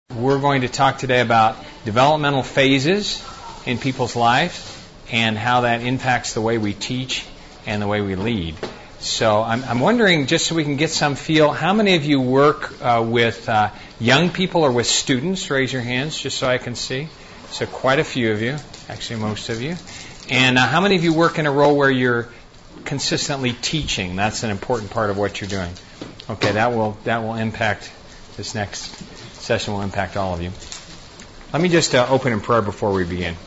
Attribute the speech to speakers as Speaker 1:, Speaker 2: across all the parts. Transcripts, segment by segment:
Speaker 1: We're going to talk today about developmental phases in people's lives and how that impacts the way we teach and the way we lead. So I'm wondering, just so we can get some feel, how many of you work with young people or with students? Raise your hands just so I can see. So quite a few of you, actually most of you. And how many of you work in a role where you're consistently teaching? That's an important part of what you're doing. Okay, that will impact this next session. Will impact all of you. Let me just open in prayer before we begin.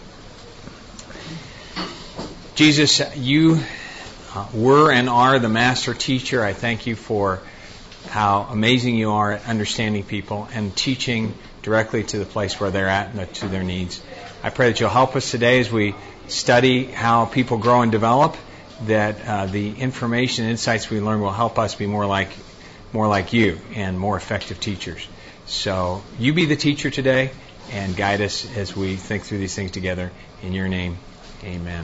Speaker 1: Jesus, you were and are the master teacher. I thank you for how amazing you are at understanding people and teaching directly to the place where they're at and to their needs. I pray that you'll help us today as we study how people grow and develop, that the information and insights we learn will help us be more like you and more effective teachers. So you be the teacher today and guide us as we think through these things together. In your name, amen.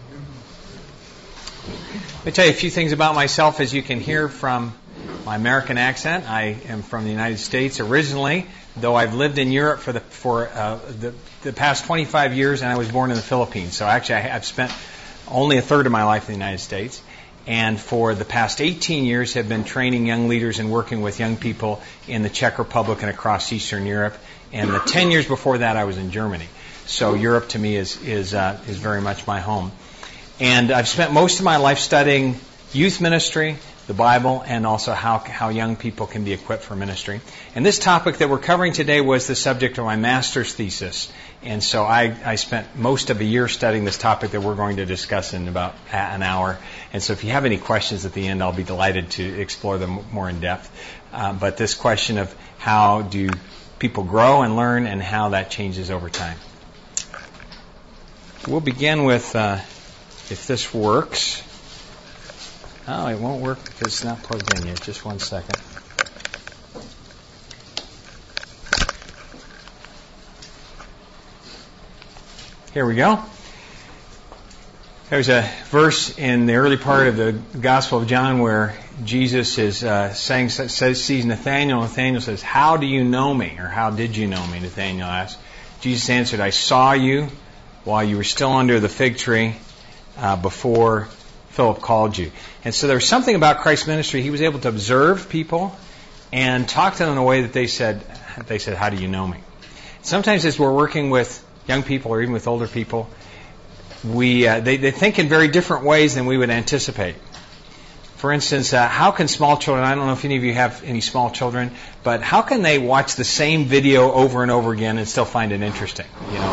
Speaker 1: Let me tell you a few things about myself. As you can hear from my American accent, I am from the United States originally, though I've lived in Europe for the past 25 years, and I was born in the Philippines. So actually I've spent only a third of my life in the United States. And for the past 18 years have been training young leaders and working with young people in the Czech Republic and across Eastern Europe. And the 10 years before that, I was in Germany. So Europe to me is very much my home. And I've spent most of my life studying youth ministry, the Bible, and also how young people can be equipped for ministry. And this topic that we're covering today was the subject of my master's thesis. And so I spent most of a year studying this topic that we're going to discuss in about an hour. And so if you have any questions at the end, I'll be delighted to explore them more in depth. But this question of how do people grow and learn and how that changes over time. We'll begin with, if this works. Oh, it won't work because it's not plugged in yet. Just one second. Here we go. There's a verse in the early part of the Gospel of John where Jesus is sees Nathanael. Nathanael says, "How do you know me?" Or "How did you know me?" Nathanael asked. Jesus answered, "I saw you while you were still under the fig tree before Philip called you." And so there's something about Christ's ministry. He was able to observe people and talk to them in a way that they said, "How do you know me?" Sometimes as we're working with young people or even with older people, they think in very different ways than we would anticipate. For instance, how can small children, I don't know if any of you have any small children, but how can they watch the same video over and over again and still find it interesting?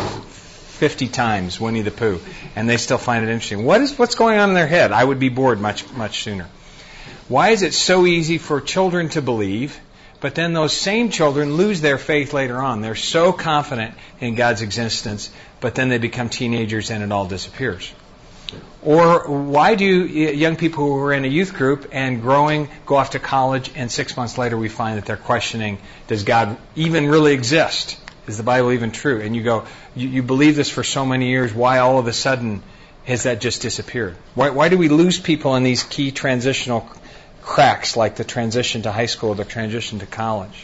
Speaker 1: 50 times Winnie the Pooh, and they still find it interesting. What's going on in their head? I would be bored much sooner. Why is it so easy for children to believe, but then those same children lose their faith later on? They're so confident in God's existence, but then they become teenagers and it all disappears. Or why do young people who are in a youth group and growing go off to college, and 6 months later we find that they're questioning, does God even really exist? Is the Bible even true? And you go, you believe this for so many years, why all of a sudden has that just disappeared? Why do we lose people in these key transitional cracks, like the transition to high school, the transition to college?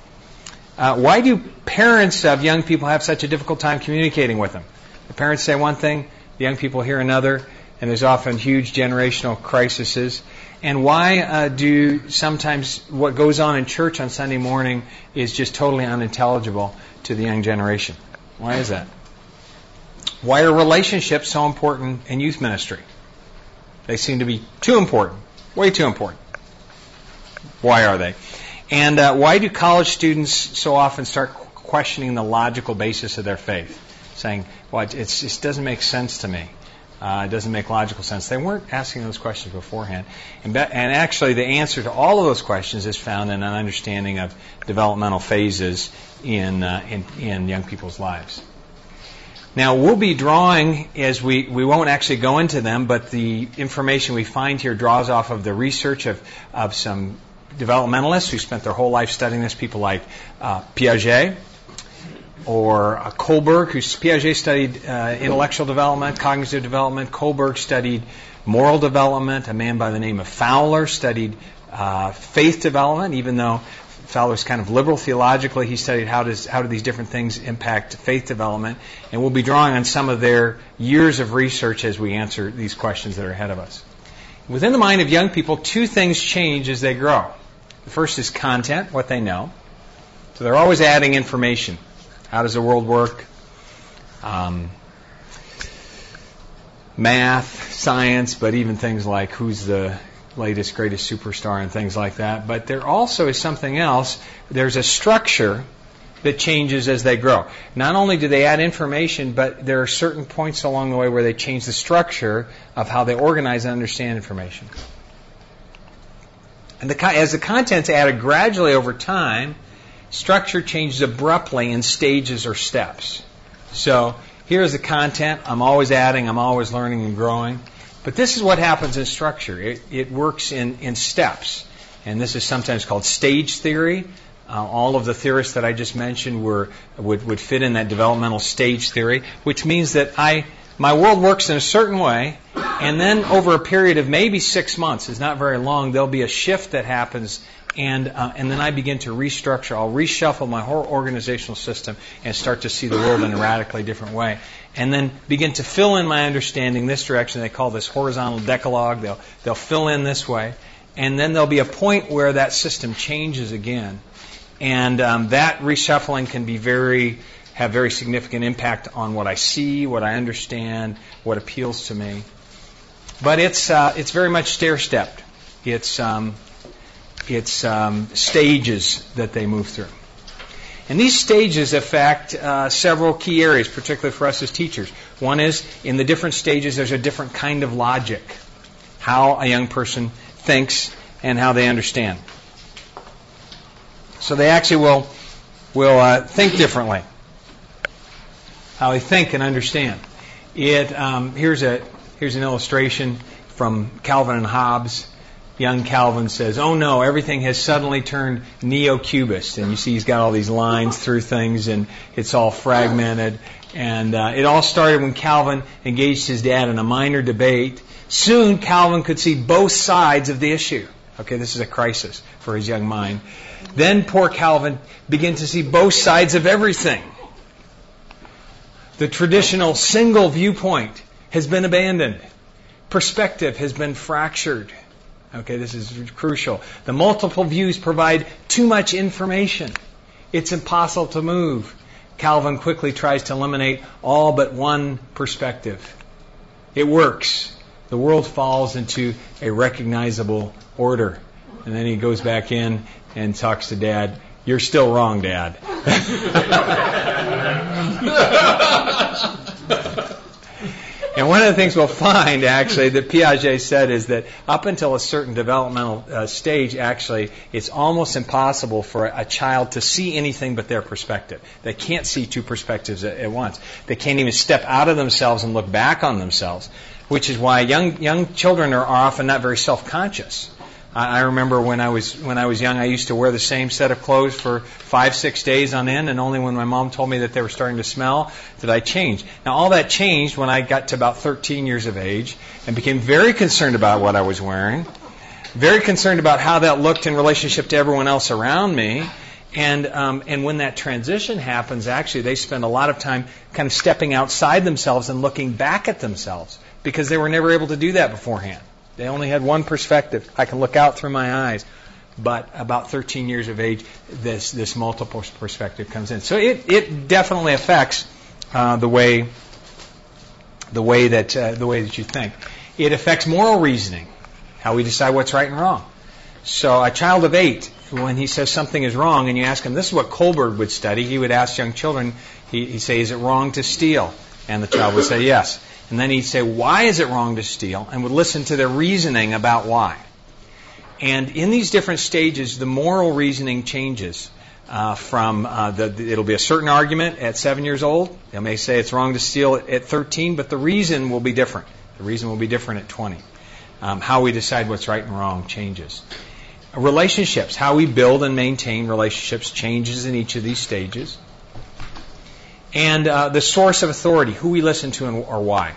Speaker 1: Why do parents of young people have such a difficult time communicating with them? The parents say one thing, the young people hear another, and there's often huge generational crises. And why do sometimes what goes on in church on Sunday morning is just totally unintelligible to the young generation? Why is that? Why are relationships so important in youth ministry? They seem to be too important, way too important. Why are they? And why do college students so often start questioning the logical basis of their faith? Saying, well, it just doesn't make sense to me. It doesn't make logical sense. They weren't asking those questions beforehand. And actually the answer to all of those questions is found in an understanding of developmental phases in young people's lives. Now, we'll be drawing, as we won't actually go into them, but the information we find here draws off of the research of some developmentalists who spent their whole life studying this, people like Piaget, or Kohlberg, Piaget studied intellectual development, cognitive development. Kohlberg studied moral development. A man by the name of Fowler studied faith development, even though fellow who's kind of liberal theologically. He studied how do these different things impact faith development, and we'll be drawing on some of their years of research as we answer these questions that are ahead of us. Within the mind of young people, two things change as they grow. The first is content, what they know. So they're always adding information. How does the world work? Math, science, but even things like who's the latest, greatest superstar and things like that. But there also is something else. There's a structure that changes as they grow. Not only do they add information, but there are certain points along the way where they change the structure of how they organize and understand information. And as the content's added gradually over time, structure changes abruptly in stages or steps. So here's the content. I'm always adding. I'm always learning and growing. But this is what happens in structure. It works in steps. And this is sometimes called stage theory. All of the theorists that I just mentioned would fit in that developmental stage theory, which means that my world works in a certain way, and then over a period of maybe 6 months, it's not very long, there'll be a shift that happens, and then I begin to restructure. I'll reshuffle my whole organizational system and start to see the world in a radically different way. And then begin to fill in my understanding this direction. They call this horizontal decalogue. They'll fill in this way. And then there'll be a point where that system changes again. And that reshuffling can be have very significant impact on what I see, what I understand, what appeals to me. But it's very much stair-stepped. It's stages that they move through. And these stages affect several key areas, particularly for us as teachers. One is, in the different stages, there's a different kind of logic, how a young person thinks and how they understand. So they actually will think differently, how they think and understand. Here's an illustration from Calvin and Hobbes. Young Calvin says, "Oh no, everything has suddenly turned neo-cubist." And you see he's got all these lines through things, and it's all fragmented. And it all started when Calvin engaged his dad in a minor debate. Soon Calvin could see both sides of the issue. Okay, this is a crisis for his young mind. Then poor Calvin began to see both sides of everything. The traditional single viewpoint has been abandoned. Perspective has been fractured. Okay, this is crucial. The multiple views provide too much information. It's impossible to move. Calvin quickly tries to eliminate all but one perspective. It works. The world falls into a recognizable order. And then he goes back in and talks to Dad. "You're still wrong, Dad." And one of the things we'll find, actually, that Piaget said is that up until a certain developmental stage, actually, it's almost impossible for a child to see anything but their perspective. They can't see two perspectives at once. They can't even step out of themselves and look back on themselves, which is why young children are often not very self-conscious. I remember when I was young, I used to wear the same set of clothes for 5-6 days on end, and only when my mom told me that they were starting to smell did I change. Now, all that changed when I got to about 13 years of age and became very concerned about what I was wearing, very concerned about how that looked in relationship to everyone else around me. And when that transition happens, actually, they spend a lot of time kind of stepping outside themselves and looking back at themselves because they were never able to do that beforehand. They only had one perspective. I can look out through my eyes. But about 13 years of age, this multiple perspective comes in. So it definitely affects the way that you think. It affects moral reasoning, how we decide what's right and wrong. So a child of 8, when he says something is wrong, and you ask him, this is what Kohlberg would study. He would ask young children, he'd say, "Is it wrong to steal?" And the child would say, "Yes." And then he'd say, "Why is it wrong to steal?" And would listen to their reasoning about why. And in these different stages, the moral reasoning changes it'll be a certain argument at 7 years old. They may say it's wrong to steal at 13, but the reason will be different. The reason will be different at 20. How we decide what's right and wrong changes. Relationships, how we build and maintain relationships changes in each of these stages. And the source of authority, who we listen to or why.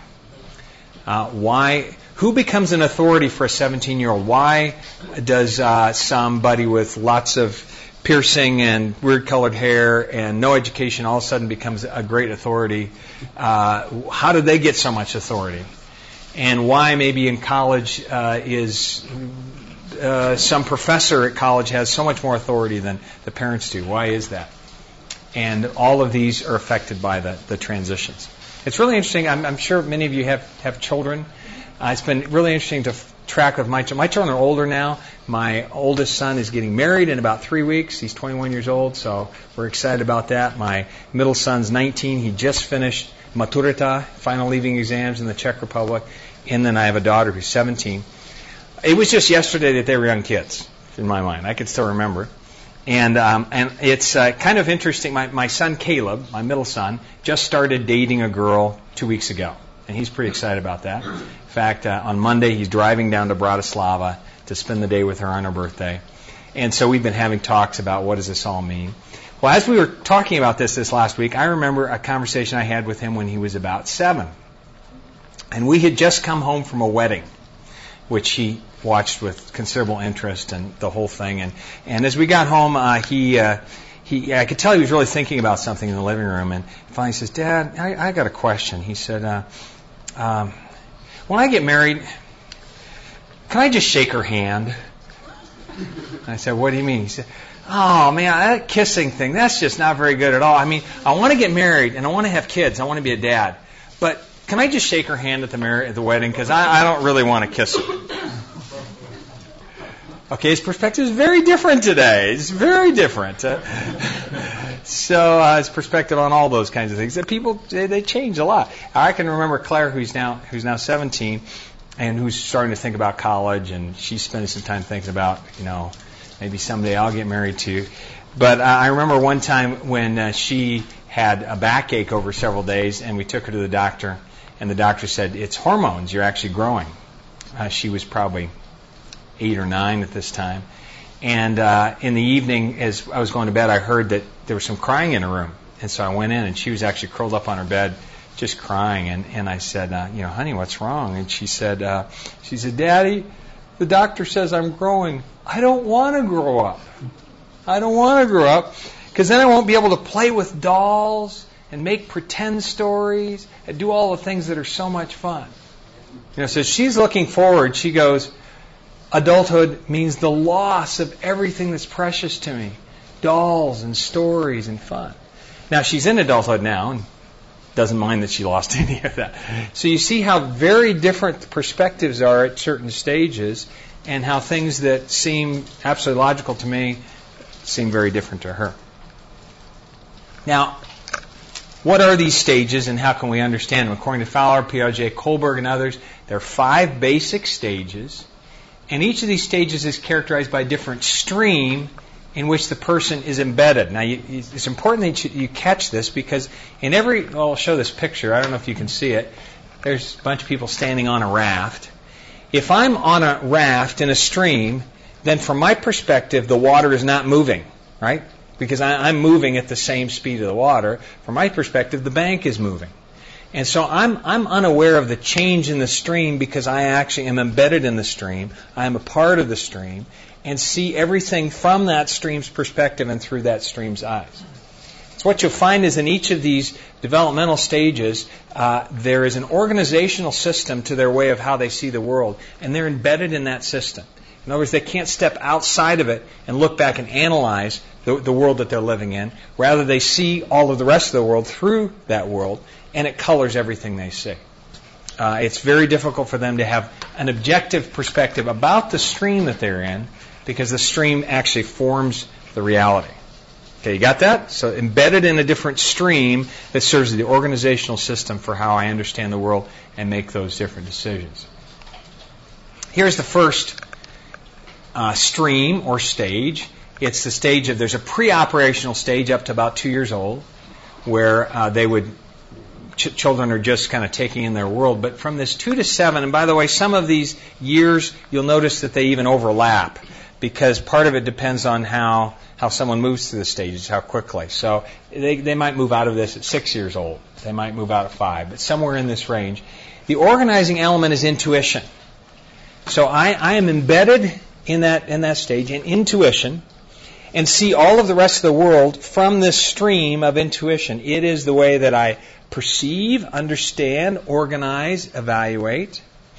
Speaker 1: Who becomes an authority for a 17-year-old? Why does somebody with lots of piercing and weird colored hair and no education all of a sudden becomes a great authority. How did they get so much authority? And why maybe in college is some professor at college has so much more authority than the parents do? Why is that? And all of these are affected by the transitions. It's really interesting. I'm sure many of you have children. It's been really interesting to track with my children. My children are older now. My oldest son is getting married in about 3 weeks. He's 21 years old, so we're excited about that. My middle son's 19. He just finished Maturita, final leaving exams in the Czech Republic. And then I have a daughter who's 17. It was just yesterday that they were young kids, in my mind. I can still remember. And it's kind of interesting. My son Caleb, my middle son, just started dating a girl 2 weeks ago. And he's pretty excited about that. In fact, on Monday, he's driving down to Bratislava to spend the day with her on her birthday. And so we've been having talks about what does this all mean. Well, as we were talking about this last week, I remember a conversation I had with him when he was about 7. And we had just come home from a wedding, which he watched with considerable interest and the whole thing. And as we got home, I could tell he was really thinking about something in the living room. And finally he says, "Dad, I got a question." He said, "When I get married, can I just shake her hand?" I said, "What do you mean?" He said, "Oh, man, that kissing thing, that's just not very good at all. I mean, I want to get married and I want to have kids. I want to be a dad. But can I just shake her hand at the wedding? Because I don't really want to kiss her." Okay, his perspective is very different today. It's very different. So his perspective on all those kinds of things. That people, they change a lot. I can remember Claire, who's now 17, and who's starting to think about college, and she's spending some time thinking about, maybe someday I'll get married too. But I remember one time when she had a backache over several days, and we took her to the doctor, and the doctor said, "It's hormones. You're actually growing." She was probably 8 or 9 at this time. And in the evening, as I was going to bed, I heard that there was some crying in her room. And so I went in, and she was actually curled up on her bed, just crying. And I said, "Honey, what's wrong?" And she said, "Daddy, the doctor says I'm growing. I don't want to grow up. I don't want to grow up because then I won't be able to play with dolls and make pretend stories and do all the things that are so much fun." So she's looking forward. She goes, "Adulthood means the loss of everything that's precious to me. Dolls and stories and fun." Now, she's in adulthood now and doesn't mind that she lost any of that. So you see how very different perspectives are at certain stages and how things that seem absolutely logical to me seem very different to her. Now, what are these stages and how can we understand them? According to Fowler, Piaget, Kohlberg, and others, there are 5 basic stages. And each of these stages is characterized by a different stream in which the person is embedded. Now, it's important that you catch this because I'll show this picture. I don't know if you can see it. There's a bunch of people standing on a raft. If I'm on a raft in a stream, then from my perspective, the water is not moving, right? Because I'm moving at the same speed of the water. From my perspective, the bank is moving. And so I'm unaware of the change in the stream because I actually am embedded in the stream. I am a part of the stream and see everything from that stream's perspective and through that stream's eyes. So what you'll find is in each of these developmental stages, there is an organizational system to their way of how they see the world, and they're embedded in that system. In other words, they can't step outside of it and look back and analyze the world that they're living in. Rather, they see all of the rest of the world through that world, and it colors everything they see. It's very difficult for them to have an objective perspective about the stream that they're in because the stream actually forms the reality. Okay, you got that? So embedded in a different stream that serves as the organizational system for how I understand the world and make those different decisions. Here's the first stream or stage. It's the stage of, there's a pre-operational stage up to about 2 years old where children are just kind of taking in their world. But from this 2 to 7, and by the way, some of these years, you'll notice that they even overlap because part of it depends on how someone moves through the stages, how quickly. So they might move out of this at 6 years old. They might move out at 5, but somewhere in this range. The organizing element is intuition. So I am embedded in that stage in intuition, and see all of the rest of the world from this stream of intuition. It is the way that I perceive, understand, organize, evaluate.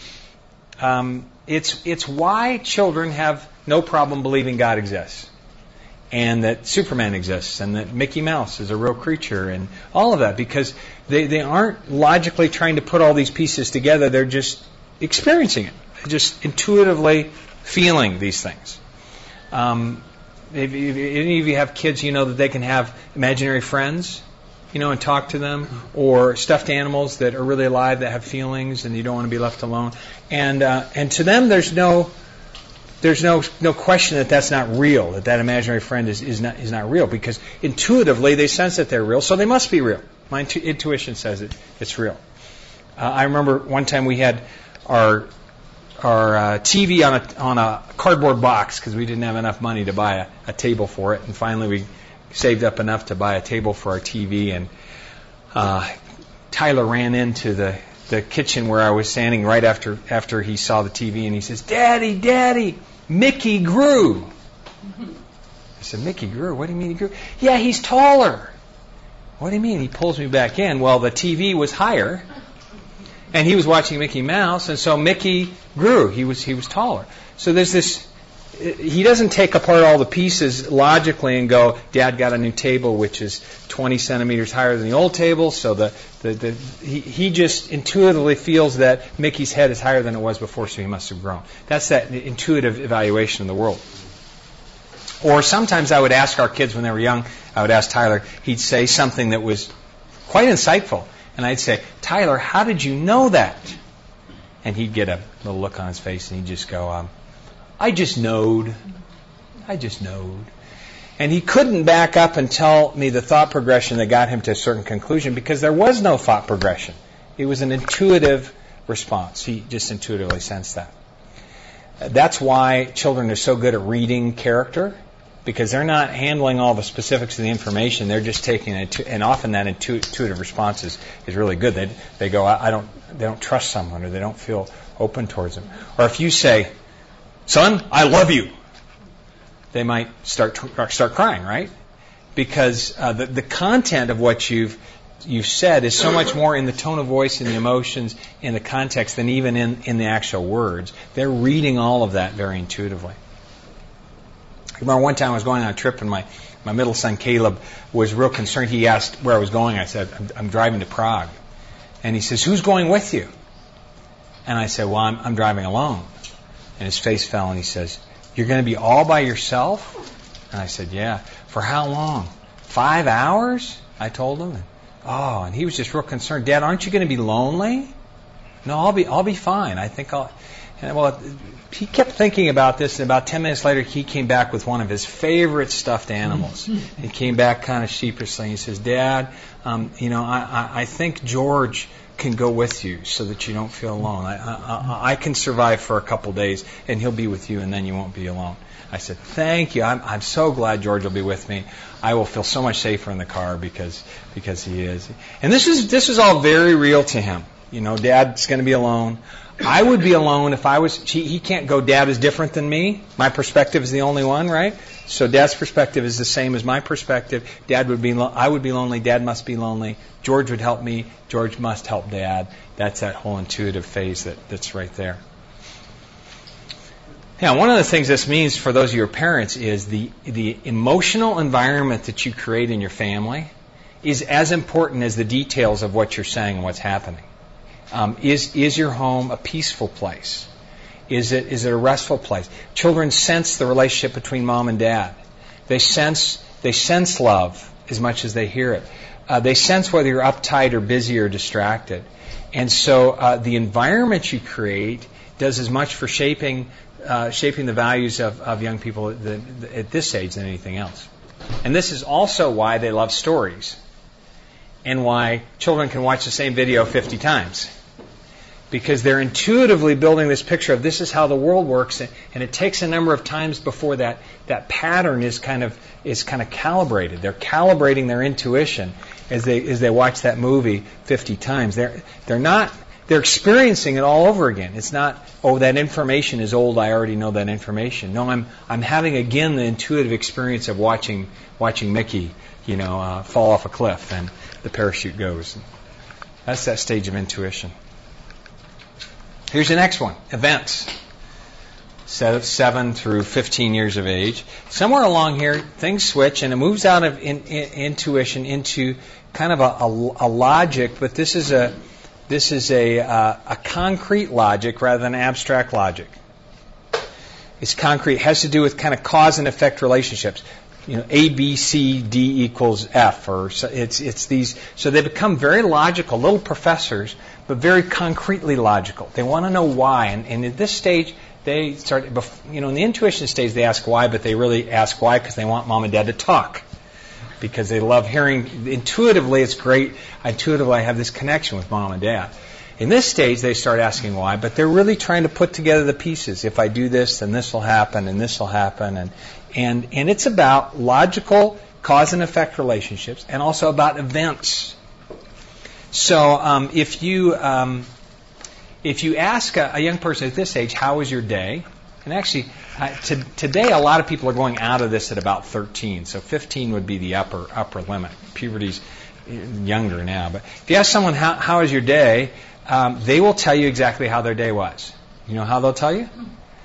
Speaker 1: It's why children have no problem believing God exists, and that Superman exists, and that Mickey Mouse is a real creature, and all of that, because they aren't logically trying to put all these pieces together. They're just experiencing it. They're just intuitively feeling these things. If any of you have kids, you know that they can have imaginary friends, and talk to them, or stuffed animals that are really alive that have feelings, and you don't want to be left alone. And to them, there's no question that that's not real, that imaginary friend is not real, because intuitively they sense that they're real, so they must be real. My intuition says it's real. I remember one time we had our TV on a cardboard box because we didn't have enough money to buy a table for it, and finally we saved up enough to buy a table for our TV, and Tyler ran into the kitchen where I was standing right after he saw the TV, and he says, Daddy, Mickey grew. I said, Mickey grew? What do you mean he grew? Yeah, he's taller. What do you mean? He pulls me back in. Well, the TV was higher, and he was watching Mickey Mouse, and so Mickey grew. He was taller. So there's this. He doesn't take apart all the pieces logically and go, Dad got a new table which is 20 centimeters higher than the old table, so he just intuitively feels that Mickey's head is higher than it was before, so he must have grown. That's that intuitive evaluation of the world. Or sometimes I would ask our kids when they were young, I would ask Tyler, he'd say something that was quite insightful, and I'd say, Tyler, how did you know that? And he'd get a little look on his face, and he'd just go, I just knowed. And he couldn't back up and tell me the thought progression that got him to a certain conclusion, because there was no thought progression. It was an intuitive response. He just intuitively sensed that. That's why children are so good at reading character, because they're not handling all the specifics of the information. They're just taking it, and often that intuitive response is really good. They go, they don't trust someone, or they don't feel open towards them. Or if you say, Son, I love you, they might start crying, right? Because the content of what you've said is so much more in the tone of voice and the emotions in the context than even in the actual words. They're reading all of that very intuitively. I remember one time I was going on a trip, and my middle son Caleb was real concerned. He asked where I was going. I said, I'm driving to Prague. And he says, who's going with you? And I said, well, I'm driving alone. And his face fell, and he says, you're going to be all by yourself? And I said, yeah. For how long? 5 hours? I told him. And he was just real concerned. Dad, aren't you going to be lonely? No, I'll be fine. I think I'll. And well, he kept thinking about this, and about 10 minutes later, he came back with one of his favorite stuffed animals. He came back kind of sheepishly, and he says, Dad, I think George can go with you so that you don't feel alone. I can survive for a couple days, and he'll be with you, and then you won't be alone. I said, thank you. I'm so glad George will be with me. I will feel so much safer in the car because he is. And this is all very real to him. Dad's going to be alone. I would be alone if I was. He can't go, Dad is different than me. My perspective is the only one, right? So Dad's perspective is the same as my perspective. I would be lonely. Dad must be lonely. George would help me. George must help Dad. That's that whole intuitive phase that's right there. Now, one of the things this means for those of your parents is the emotional environment that you create in your family is as important as the details of what you're saying and what's happening. Is your home a peaceful place? Is it a restful place? Children sense the relationship between mom and dad. They sense love as much as they hear it. They sense whether you're uptight or busy or distracted. And so the environment you create does as much for shaping the values of young people at this age than anything else. And this is also why they love stories, and why children can watch the same video 50 times. Because they're intuitively building this picture of this is how the world works, and it takes a number of times before that pattern is kind of calibrated. They're calibrating their intuition as they watch that movie 50 times. They're not they're experiencing it all over again. It's not, oh, that information is old, I already know that information. No, I'm having again the intuitive experience of watching Mickey, fall off a cliff and the parachute goes. That's that stage of intuition. Here's the next one, events. 7 through 15 years of age. Somewhere along here, things switch and it moves out of intuition into kind of a logic, but this is a concrete logic rather than abstract logic. It's concrete. It has to do with kind of cause and effect relationships. A, B, C, D equals F, or it's these. So they become very logical, little professors, but very concretely logical. They want to know why, and at this stage, they start. In the intuition stage, they ask why, but they really ask why because they want mom and dad to talk, because they love hearing. Intuitively, it's great. Intuitively, I have this connection with mom and dad. In this stage, they start asking why, but they're really trying to put together the pieces. If I do this, then this will happen, and this will happen, and it's about logical cause and effect relationships, and also about events. So if you ask a young person at this age, how was your day? And actually, today a lot of people are going out of this at about 13. So 15 would be the upper limit. Puberty's younger now. But if you ask someone, how was your day? They will tell you exactly how their day was. You know how they'll tell you?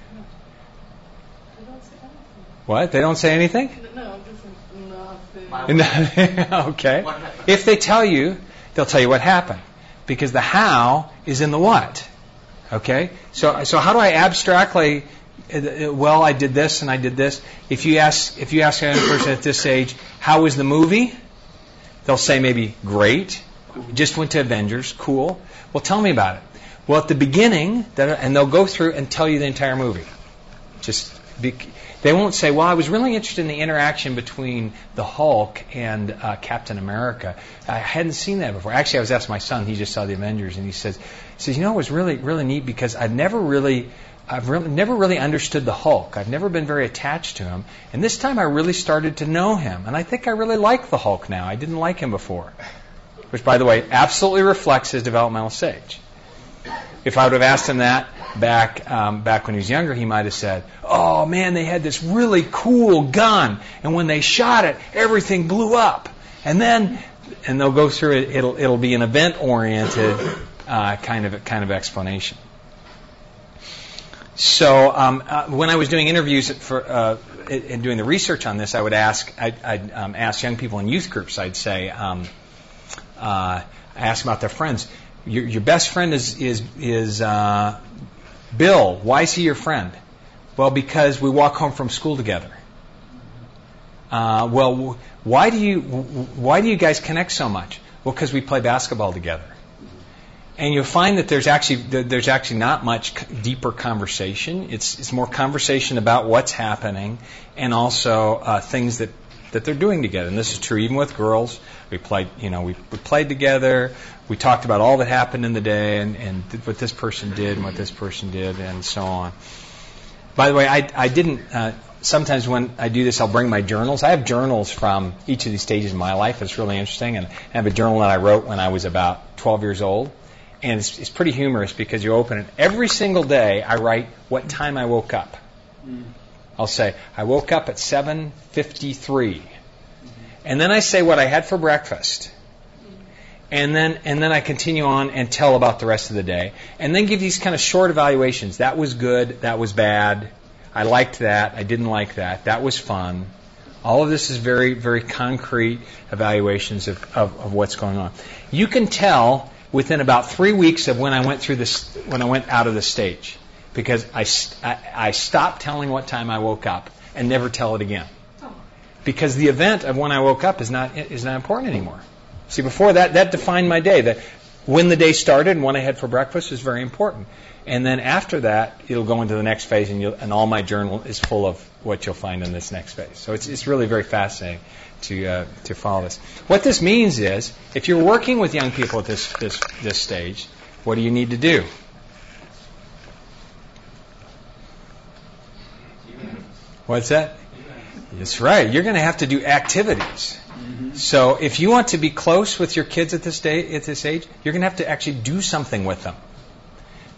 Speaker 1: What? They don't say anything?
Speaker 2: No, nothing.
Speaker 1: Okay. If they tell you, they'll tell you what happened. Because the how is in the what. Okay? So how do I abstractly, I did this and I did this. If you ask a young person at this age, how was the movie? They'll say maybe, great. Just went to Avengers. Cool. Well, tell me about it. Well, at the beginning, and they'll go through and tell you the entire movie. They won't say, well, I was really interested in the interaction between the Hulk and Captain America. I hadn't seen that before. Actually, I was asking my son, he just saw the Avengers, and he says, it was really, really neat because I've never really understood the Hulk. I've never been very attached to him. And this time I really started to know him. And I think I really like the Hulk now. I didn't like him before. Which, by the way, absolutely reflects his developmental stage. If I would have asked him that back when he was younger, he might have said, oh, man, they had this really cool gun. And when they shot it, everything blew up. And they'll go through it. It'll be an event-oriented kind of explanation. So when I was doing interviews and doing the research on this, I'd ask young people in youth groups. I'd say, I ask about their friends. Your best friend is Bill. Why is he your friend? Well, because we walk home from school together. Why do you guys connect so much? Well, because we play basketball together. And you'll find that there's actually not much deeper conversation. It's more conversation about what's happening and also things that they're doing together. And this is true even with girls. We played together. We talked about all that happened in the day and what this person did and what this person did and so on. By the way, I didn't. Sometimes when I do this, I'll bring my journals. I have journals from each of these stages of my life. It's really interesting. And I have a journal that I wrote when I was about 12 years old. And it's pretty humorous because you open it. Every single day, I write what time I woke up. I'll say, I woke up at 7:53. And then I say what I had for breakfast. And then I continue on and tell about the rest of the day. And then give these kind of short evaluations. That was good. That was bad. I liked that. I didn't like that. That was fun. All of this is very, very concrete evaluations of what's going on. You can tell within about 3 weeks of when I went through this, when I went out of the stage, because I stopped telling what time I woke up and never tell it again, because the event of when I woke up is not important anymore. See, before that defined my day. That when the day started and what I had for breakfast is very important, and then after that it'll go into the next phase, and all my journal is full of what you'll find in this next phase. So it's really very fascinating to follow this. What this means is, if you're working with young people at this stage, what do you need to do? What's that? That's right. You're going to have to do activities. So if you want to be close with your kids at this age, you're going to have to actually do something with them.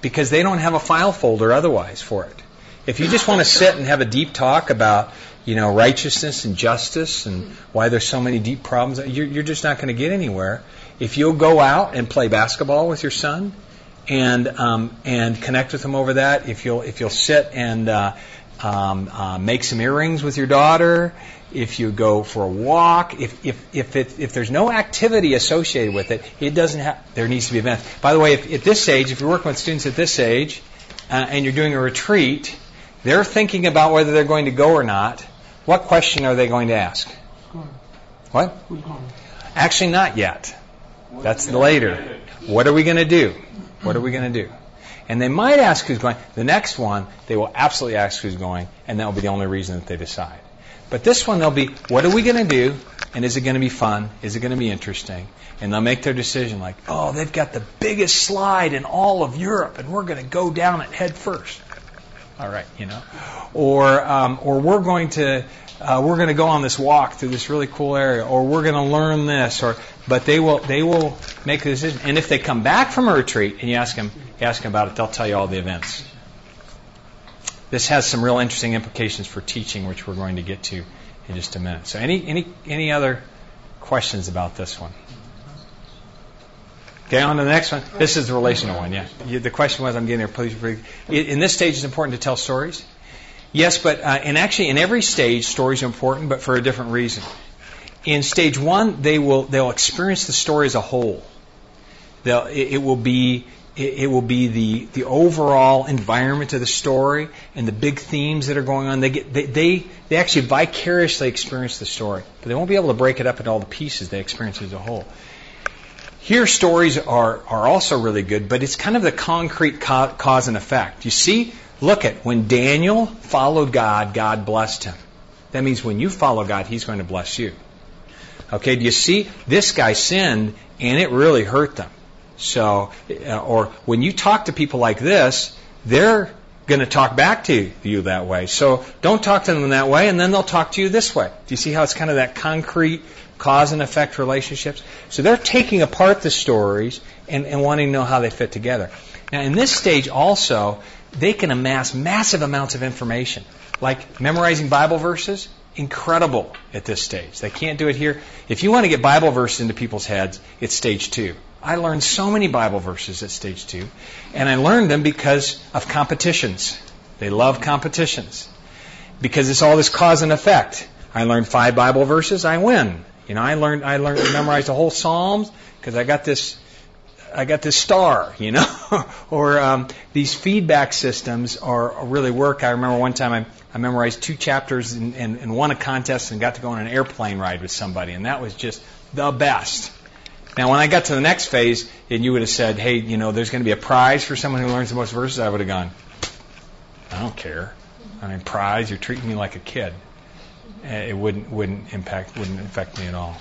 Speaker 1: because they don't have a file folder otherwise for it. If you just want to sit and have a deep talk about, righteousness and justice and why there's so many deep problems, you're just not going to get anywhere. If you'll go out and play basketball with your son and connect with him over that, if you'll sit and make some earrings with your daughter, if you go for a walk, if there's no activity associated with it, there needs to be events. By the way, at this age, if you're working with students at this age and you're doing a retreat, they're thinking about whether they're going to go or not. What question are they going to ask? What? Actually, not yet. That's later. What are we going to do? What are we going to do? And they might ask who's going. The next one, they will absolutely ask who's going, and that will be the only reason that they decide. But this one, they'll be, what are we going to do? And is it going to be fun? Is it going to be interesting? And they'll make their decision like, oh, they've got the biggest slide in all of Europe, and we're going to go down it head first. All right, or we're going to go on this walk through this really cool area, or we're going to learn this, but they will make a decision. And if they come back from a retreat and you ask them about it, they'll tell you all the events. This has some real interesting implications for teaching, which we're going to get to in just a minute. So, any other questions about this one? Okay, on to the next one. This is the relational one, yeah. The question was, I'm getting there, please. In this stage, it's important to tell stories. Yes, but and actually in every stage, stories are important, but for a different reason. In stage 1, they'll experience the story as a whole. It will be the overall environment of the story and the big themes that are going on. They actually vicariously experience the story, but they won't be able to break it up into all the pieces. They experience it as a whole. Here, stories are also really good, but it's kind of the concrete cause and effect. You see, look at when Daniel followed God, God blessed him. That means when you follow God, He's going to bless you. Okay, do you see? This guy sinned, and it really hurt them. So, or when you talk to people like this, they're going to talk back to you that way. So don't talk to them that way, and then they'll talk to you this way. Do you see how it's kind of that concrete cause and effect relationships? So they're taking apart the stories and wanting to know how they fit together. Now, in this stage also, they can amass massive amounts of information, like memorizing Bible verses. Incredible at this stage. They can't do it here. If you want to get Bible verses into people's heads, it's stage 2. I learned so many Bible verses at stage 2, and I learned them because of competitions. They love competitions because it's all this cause and effect. I learned 5 Bible verses, I win. I memorized the whole Psalms because I got this star, or these feedback systems really work. I remember one time I memorized 2 chapters and won a contest and got to go on an airplane ride with somebody, and that was just the best. Now, when I got to the next phase, and you would have said, hey, there's going to be a prize for someone who learns the most verses, I would have gone, I don't care. Prize, you're treating me like a kid. It wouldn't affect me at all.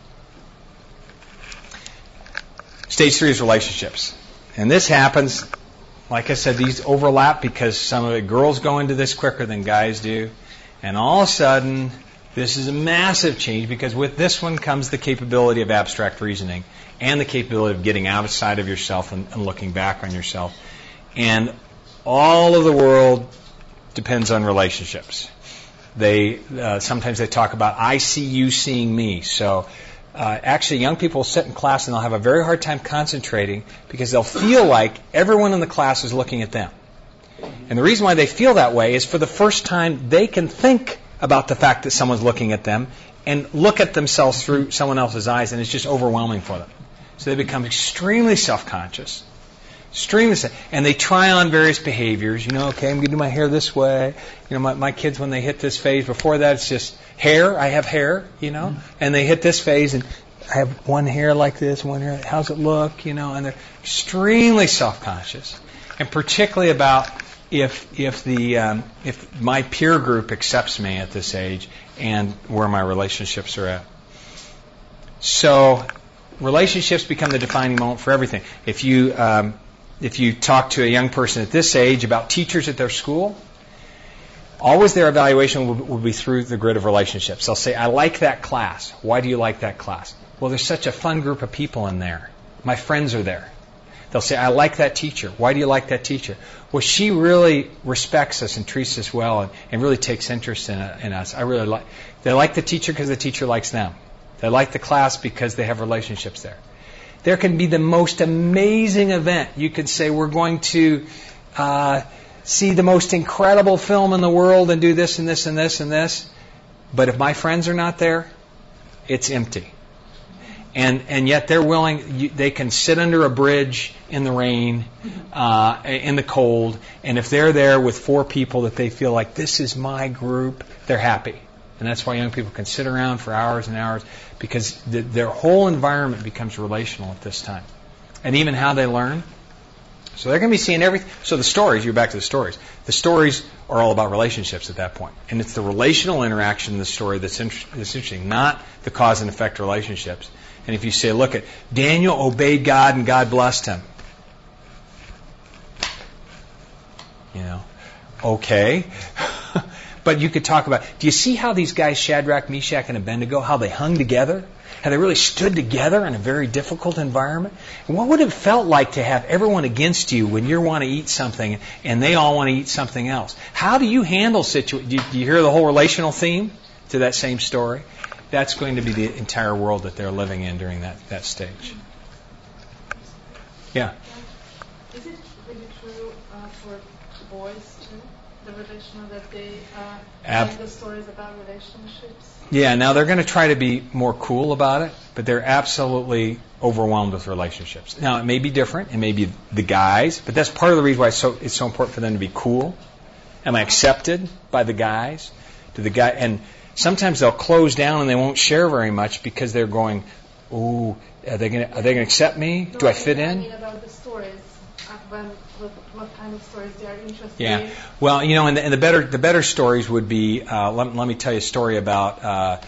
Speaker 1: Stage 3 is relationships. And this happens, like I said, these overlap because some of the girls go into this quicker than guys do. And all of a sudden, this is a massive change because with this one comes the capability of abstract reasoning and the capability of getting outside of yourself and looking back on yourself. And all of the world depends on relationships. Sometimes they talk about I see you seeing me. So actually young people will sit in class and they'll have a very hard time concentrating because they'll feel like everyone in the class is looking at them. And the reason why they feel that way is for the first time they can think about the fact that someone's looking at them and look at themselves through someone else's eyes, and it's just overwhelming for them. So they become extremely self-conscious. And they try on various behaviors. Okay, I'm going to do my hair this way. My kids, when they hit this phase, before that it's just hair. I have hair, and they hit this phase and I have one hair like this, one hair. How's it look? And they're extremely self-conscious, and particularly about if my peer group accepts me at this age and where my relationships are at. So relationships become the defining moment for everything. If you talk to a young person at this age about teachers at their school, always their evaluation will be through the grid of relationships. They'll say, I like that class. Why do you like that class? Well, there's such a fun group of people in there. My friends are there. They'll say, I like that teacher. Why do you like that teacher? Well, she really respects us and treats us well and really takes interest in us. They like the teacher because the teacher likes them. They like the class because they have relationships there. There can be the most amazing event. You could say, we're going to see the most incredible film in the world and do this and this and this and this. But if my friends are not there, it's empty. And yet they're willing, they can sit under a bridge in the rain, in the cold, and if they're there with 4 people that they feel like, this is my group, they're happy. And that's why young people can sit around for hours and hours, because their whole environment becomes relational at this time. And even how they learn. So they're going to be seeing everything. So the stories, you're back to the stories. The stories are all about relationships at that point. And it's the relational interaction in the story that's interesting, not the cause and effect relationships. And if you say, look at Daniel obeyed God and God blessed him. Okay. But you could talk about, do you see how these guys, Shadrach, Meshach, and Abednego, how they hung together? How they really stood together in a very difficult environment? And what would it have felt like to have everyone against you when you want to eat something and they all want to eat something else? How do you handle situations? Do you hear the whole relational theme to that same story? That's going to be the entire world that they're living in during that stage. Yeah?
Speaker 2: Is it really true for boys too? The relational, that they like the stories about relationships?
Speaker 1: Yeah, now they're going to try to be more cool about it, but they're absolutely overwhelmed with relationships. Now, it may be different. It may be the guys, but that's part of the reason why it's so important for them to be cool. Am I accepted by the guys? And sometimes they'll close down and they won't share very much because they're going, ooh, are they going to accept me? Do I fit in?
Speaker 2: I mean about the stories. What kind of stories they are interested in.
Speaker 1: Yeah. Well, and the better stories would be, let me tell you a story about,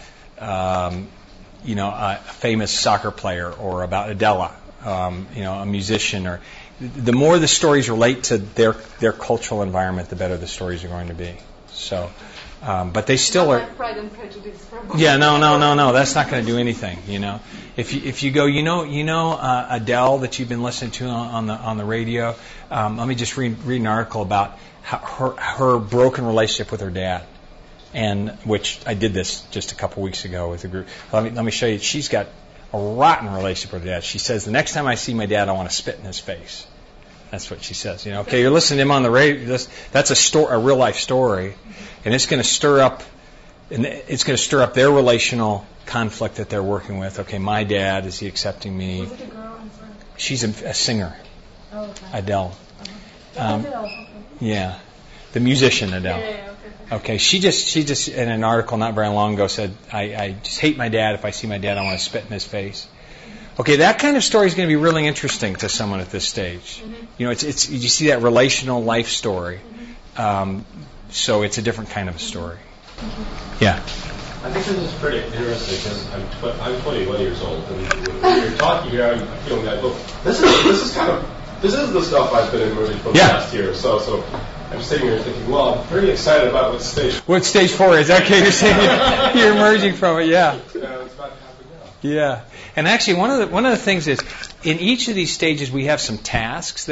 Speaker 1: a famous soccer player, or about Adela, a musician. Or the more the stories relate to their cultural environment, the better the stories are going to be. So, but they still are.
Speaker 2: Like Pride and Prejudice.
Speaker 1: Yeah, no. That's not going to do anything. If you go, Adele that you've been listening to on the radio. Let me just read an article about her broken relationship with her dad, and which I did this just a couple weeks ago with a group. Let me show you. She's got a rotten relationship with her dad. She says, the next time I see my dad, I want to spit in his face. That's what she says. Okay, you're listening to him on the radio. That's a real life story, and it's going to stir up. And it's going to stir up their relational conflict that they're working with. Okay, my dad, is he accepting me?
Speaker 2: Was it a girl?
Speaker 1: She's a singer.
Speaker 2: Oh, okay.
Speaker 1: Adele.
Speaker 2: Adele, okay.
Speaker 1: Yeah, the musician Adele.
Speaker 2: Yeah, okay.
Speaker 1: Okay, she just in an article not very long ago said, I just hate my dad. If I see my dad, I want to spit in his face. Okay, that kind of story is going to be really interesting to someone at this stage. Mm-hmm. It's you see that relational life story. Mm-hmm. So it's a different kind of a story. Yeah.
Speaker 3: I think this is pretty interesting because I'm 21 years old, and when you're talking here, I'm feeling that, look, this is the stuff I've been emerging from the last year or so. So I'm sitting here thinking, well, I'm pretty excited about what stage
Speaker 1: 4 is. Okay, you're saying you're emerging from it, yeah.
Speaker 3: It's about to happen now.
Speaker 1: Yeah. And actually, one of the things is, in each of these stages, we have some tasks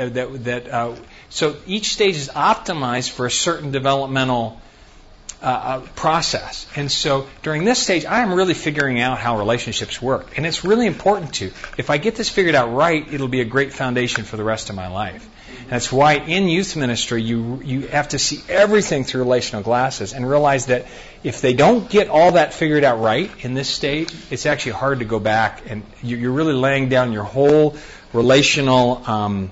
Speaker 1: so each stage is optimized for a certain developmental process. And so during this stage, I am really figuring out how relationships work. And it's really important to. If I get this figured out right, it'll be a great foundation for the rest of my life. And that's why in youth ministry, you have to see everything through relational glasses and realize that if they don't get all that figured out right in this stage, it's actually hard to go back. And you're really laying down your whole relational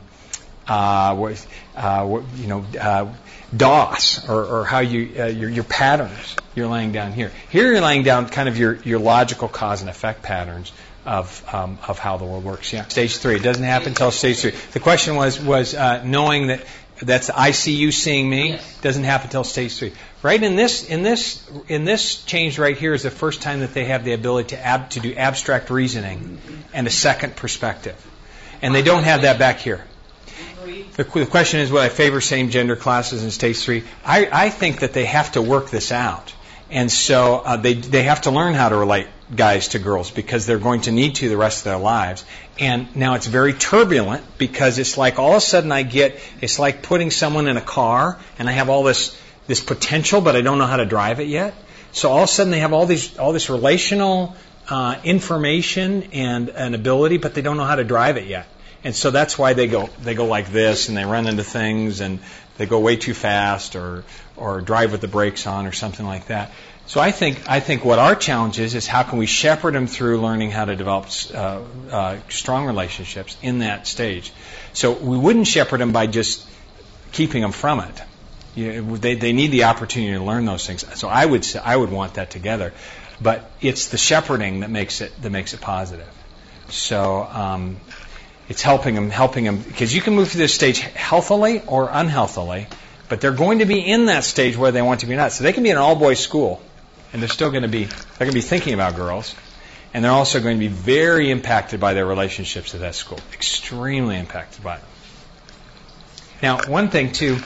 Speaker 1: DOS, or how your patterns you're laying down here. Here you're laying down kind of your logical cause and effect patterns of how the world works. Yeah. Stage 3. It doesn't happen until stage 3. The question was knowing that's I see you seeing me. Yes. Doesn't happen until stage 3. Right in this change right here is the first time that they have the ability to do abstract reasoning and a second perspective, and they don't have that back here. The question is, will I favor same-gender classes in stage 3? I think that they have to work this out. And so they have to learn how to relate guys to girls because they're going to need to the rest of their lives. And now it's very turbulent because it's like all of a sudden it's like putting someone in a car and I have all this potential, but I don't know how to drive it yet. So all of a sudden they have all this relational information and ability, but they don't know how to drive it yet. And so that's why they go like this and they run into things and they go way too fast or drive with the brakes on or something like that. So I think what our challenge is how can we shepherd them through learning how to develop strong relationships in that stage. So we wouldn't shepherd them by just keeping them from it. They need the opportunity to learn those things. So I would want that together, but it's the shepherding that makes it positive. So it's helping them because you can move through this stage healthily or unhealthily, but they're going to be in that stage whether they want to be or not. So they can be in an all-boys school, and they're going to be thinking about girls, and they're also going to be very impacted by their relationships at that school, extremely impacted by it. Now, one thing too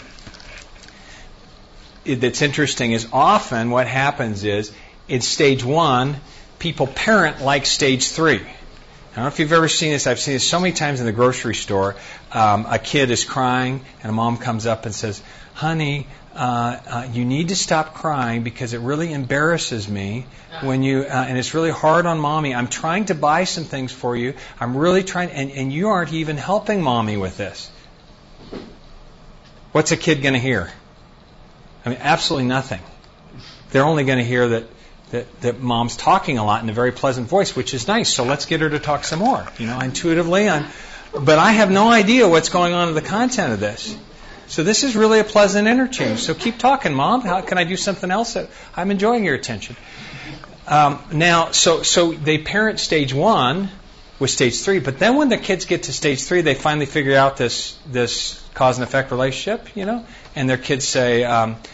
Speaker 1: that's interesting is often what happens is in stage 1, people parent like stage 3. I don't know if you've ever seen this. I've seen this so many times in the grocery store. A kid is crying, and a mom comes up and says, "Honey, you need to stop crying because it really embarrasses me when you and it's really hard on mommy. I'm trying to buy some things for you. I'm really trying, and you aren't even helping mommy with this." What's a kid going to hear? I mean, absolutely nothing. They're only going to hear that mom's talking a lot in a very pleasant voice, which is nice. So let's get her to talk some more. Intuitively, but I have no idea what's going on in the content of this. So this is really a pleasant interchange. So keep talking, Mom. How can I do something else? I'm enjoying your attention. Now, so they parent stage 1 with stage 3, but then when the kids get to stage 3, they finally figure out this cause and effect relationship, and their kids say,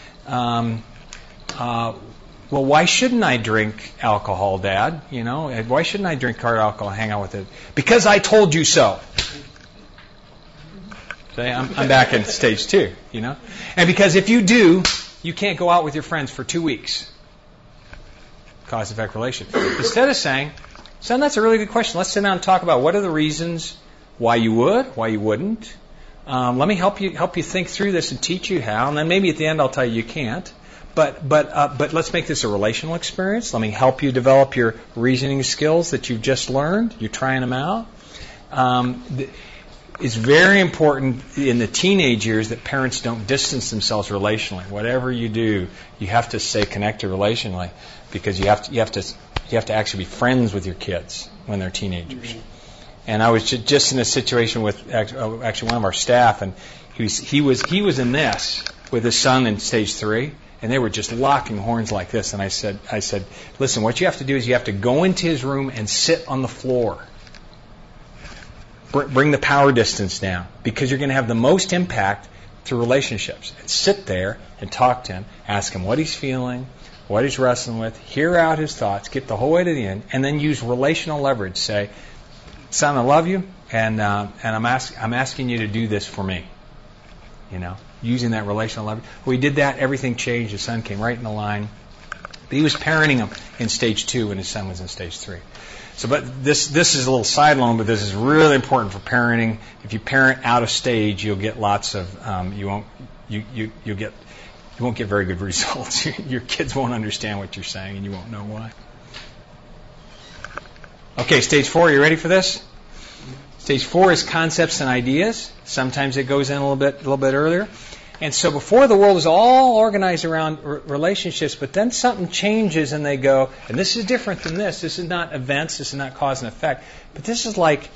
Speaker 1: well, why shouldn't I drink alcohol, Dad? Why shouldn't I drink hard alcohol, hang out with it? Because I told you so. Say, I'm back in stage 2, And because if you do, you can't go out with your friends for 2 weeks. Cause-effect relationship. Instead of saying, son, that's a really good question. Let's sit down and talk about what are the reasons why you would, why you wouldn't. Let me help you think through this and teach you how, and then maybe at the end I'll tell you can't. But let's make this a relational experience. Let me help you develop your reasoning skills that you've just learned. You're trying them out. It's very important in the teenage years that parents don't distance themselves relationally. Whatever you do, you have to stay connected relationally because you have to actually be friends with your kids when they're teenagers. And I was just in a situation with actually one of our staff, and he was in this with his son in stage 3. And they were just locking horns like this. And I said, listen, what you have to do is you have to go into his room and sit on the floor. Bring the power distance down because you're going to have the most impact through relationships. And sit there and talk to him. Ask him what he's feeling, what he's wrestling with. Hear out his thoughts. Get the whole way to the end. And then use relational leverage. Say, son, I love you. And I'm asking you to do this for me. Using that relational leverage. We did that, everything changed. His son came right in the line. But he was parenting him in stage 2 when his son was in stage 3. So, but this is a little sideline, but this is really important for parenting. If you parent out of stage, you'll get lots of you won't get very good results. Your kids won't understand what you're saying, and you won't know why. Okay, stage 4. Are you ready for this? Stage 4 is concepts and ideas. Sometimes it goes in a little bit earlier. And so before the world is all organized around relationships, but then something changes and they go, and this is different than this. This is not events. This is not cause and effect. But this is like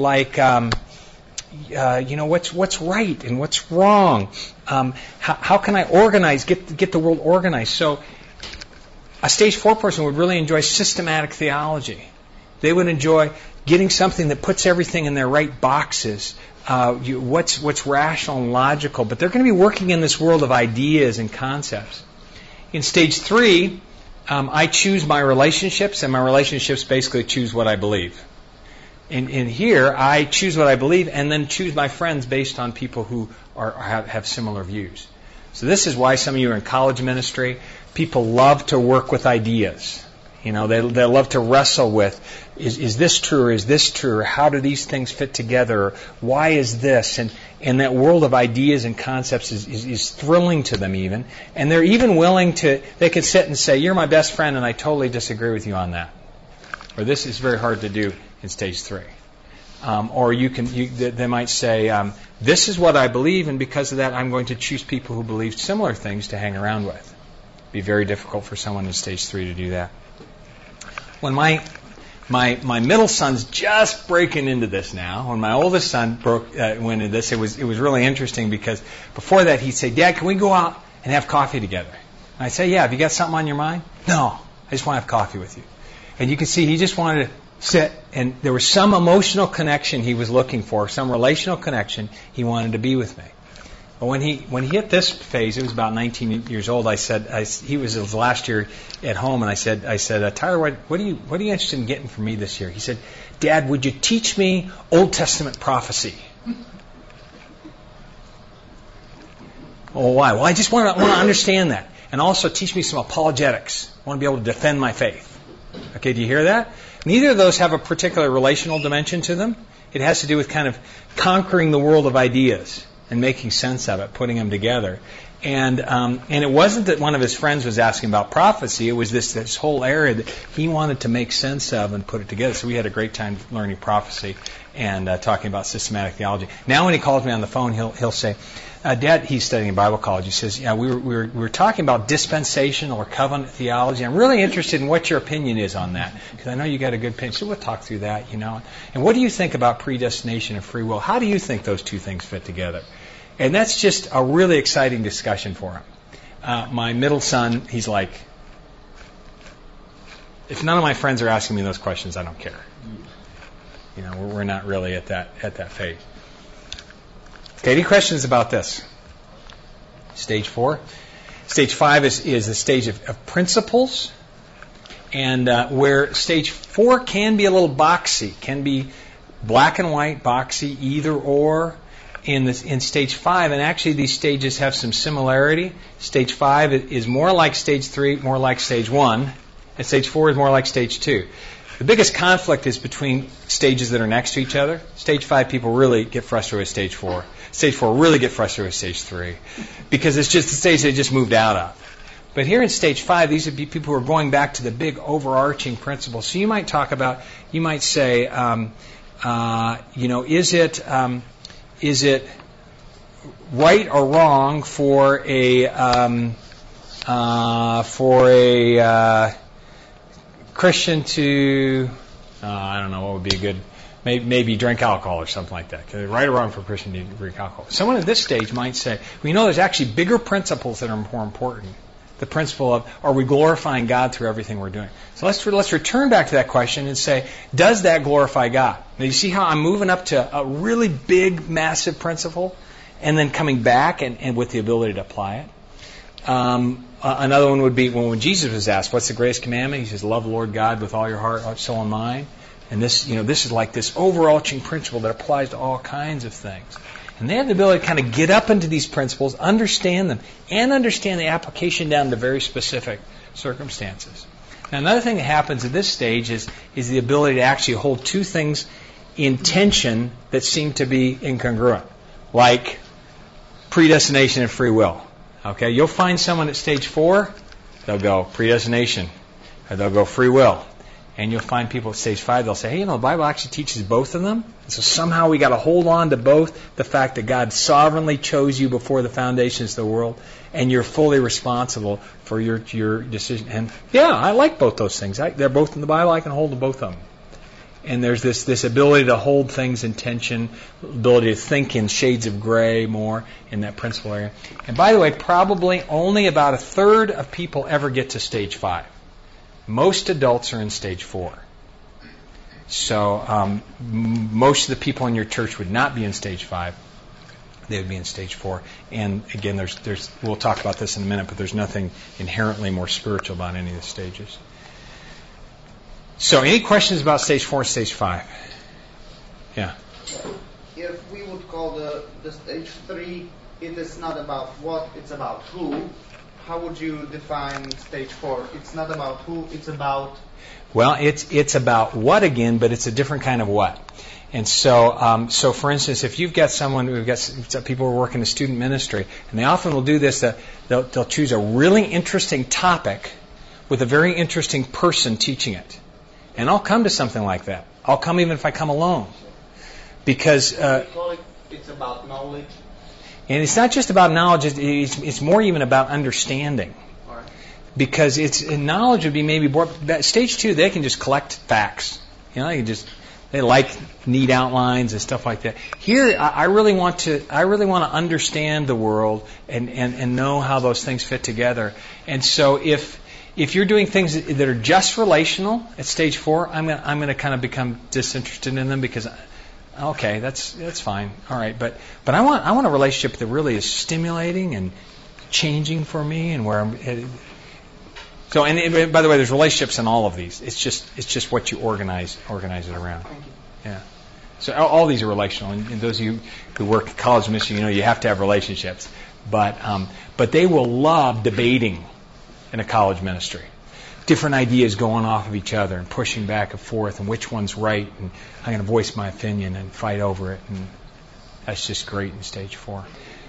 Speaker 1: what's right and what's wrong. How can I organize, get the world organized? So a stage 4 person would really enjoy systematic theology. They would enjoy getting something that puts everything in their right boxes. What's rational and logical, but they're going to be working in this world of ideas and concepts. In stage 3, I choose my relationships, and my relationships basically choose what I believe. In here, I choose what I believe, and then choose my friends based on people who have similar views. So this is why some of you are in college ministry. People love to work with ideas. You know, they love to wrestle with, is this true or is this true? Or how do these things fit together? Why is this? And that world of ideas and concepts is thrilling to them even. And they're even willing to, they could sit and say, you're my best friend and I totally disagree with you on that. Or this is very hard to do in stage 3. Or they might say, this is what I believe and because of that I'm going to choose people who believe similar things to hang around with. It'd be very difficult for someone in stage 3 to do that. When my middle son's just breaking into this now, when my oldest son went into this, it was really interesting because before that he'd say, Dad, can we go out and have coffee together? And I'd say, yeah, have you got something on your mind? No, I just want to have coffee with you. And you can see he just wanted to sit, and there was some emotional connection he was looking for, some relational connection he wanted to be with me. But when he hit this phase, it was about 19 years old. He was his last year at home, and I said, Tyler, what are you interested in getting from me this year? He said, Dad, would you teach me Old Testament prophecy? Oh, why? Well, I just want to understand that, and also teach me some apologetics. I want to be able to defend my faith. Okay, do you hear that? Neither of those have a particular relational dimension to them. It has to do with kind of conquering the world of ideas and making sense of it, putting them together. And it wasn't that one of his friends was asking about prophecy. It was this whole area that he wanted to make sense of and put it together. So we had a great time learning prophecy and talking about systematic theology. Now when he calls me on the phone, he'll say, Dad, he's studying Bible college. He says, yeah, we were talking about dispensational or covenant theology. I'm really interested in what your opinion is on that, because I know you got a good opinion. So we'll talk through that, you know. And what do you think about predestination and free will? How do you think those two things fit together? And that's just a really exciting discussion for him. My middle son, he's like, if none of my friends are asking me those questions, I don't care. You know, we're not really at that phase. Okay, any questions about this? Stage 4. Stage 5 is the stage of principles, and where stage 4 can be a little boxy, can be black and white, boxy, either or. In stage 5, and actually these stages have some similarity. Stage 5 is more like stage 3, more like stage 1, and stage 4 is more like stage 2. The biggest conflict is between stages that are next to each other. Stage 5 people really get frustrated with stage 4. Stage 4 really get frustrated with stage 3 because it's just the stage they just moved out of. But here in stage 5, these would be people who are going back to the big overarching principles. So you might say, is it right or wrong for a Christian to, I don't know, what would be a good, maybe drink alcohol or something like that. Right or wrong for a Christian to drink alcohol. Someone at this stage might say, we know there's actually bigger principles that are more important. The principle of, are we glorifying God through everything we're doing? So let's return back to that question and say, does that glorify God? Now you see how I'm moving up to a really big, massive principle and then coming back and with the ability to apply it. Another one would be when Jesus was asked, what's the greatest commandment? He says, love the Lord God with all your heart, soul, and mind. And this is like this overarching principle that applies to all kinds of things. And they have the ability to kind of get up into these principles, understand them, and understand the application down to very specific circumstances. Now, another thing that happens at this stage is the ability to actually hold two things in tension that seem to be incongruent, like predestination and free will. Okay, you'll find someone at stage 4, they'll go predestination, or they'll go free will. And you'll find people at stage 5, they'll say, hey, the Bible actually teaches both of them. And so somehow we got to hold on to both, the fact that God sovereignly chose you before the foundations of the world, and you're fully responsible for your decision. And yeah, I like both those things. They're both in the Bible. I can hold to both of them. And there's this ability to hold things in tension, ability to think in shades of gray more in that principal area. And by the way, probably only about a third of people ever get to stage 5. Most adults are in stage 4. So most of the people in your church would not be in stage 5. They would be in stage 4. And again, we'll talk about this in a minute, but there's nothing inherently more spiritual about any of the stages. So any questions about stage 4 and stage 5? Yeah.
Speaker 4: If we would call the stage 3, it is not about what, it's about who. how would you define stage 4? It's not about who, it's about...
Speaker 1: Well, it's about what again, but it's a different kind of what. And so, so for instance, if you've got someone, we've got people who work in the student ministry, and they often will do this, that they'll choose a really interesting topic with a very interesting person teaching it. And I'll come to something like that. I'll come even if I come alone. Because...
Speaker 4: it's about knowledge.
Speaker 1: And it's not just about knowledge, it's more even about understanding.
Speaker 4: Right.
Speaker 1: Because knowledge would be maybe more... Stage 2, they can just collect facts. You know, they like neat outlines and stuff like that. Here, I really want to understand the world and know how those things fit together. And so if you're doing things that are just relational at stage 4, I'm going to kind of become disinterested in them because, okay, that's fine, all right. But I want a relationship that really is stimulating and changing for me and where I'm headed. So, and by the way, there's relationships in all of these. It's just what you organize it around. Yeah. So all these are relational, and those of you who work at college ministry, you know you have to have relationships. But they will love debating in a college ministry. Different ideas going off of each other and pushing back and forth, and which one's right, and I'm going to voice my opinion and fight over it, and that's just great in stage 4.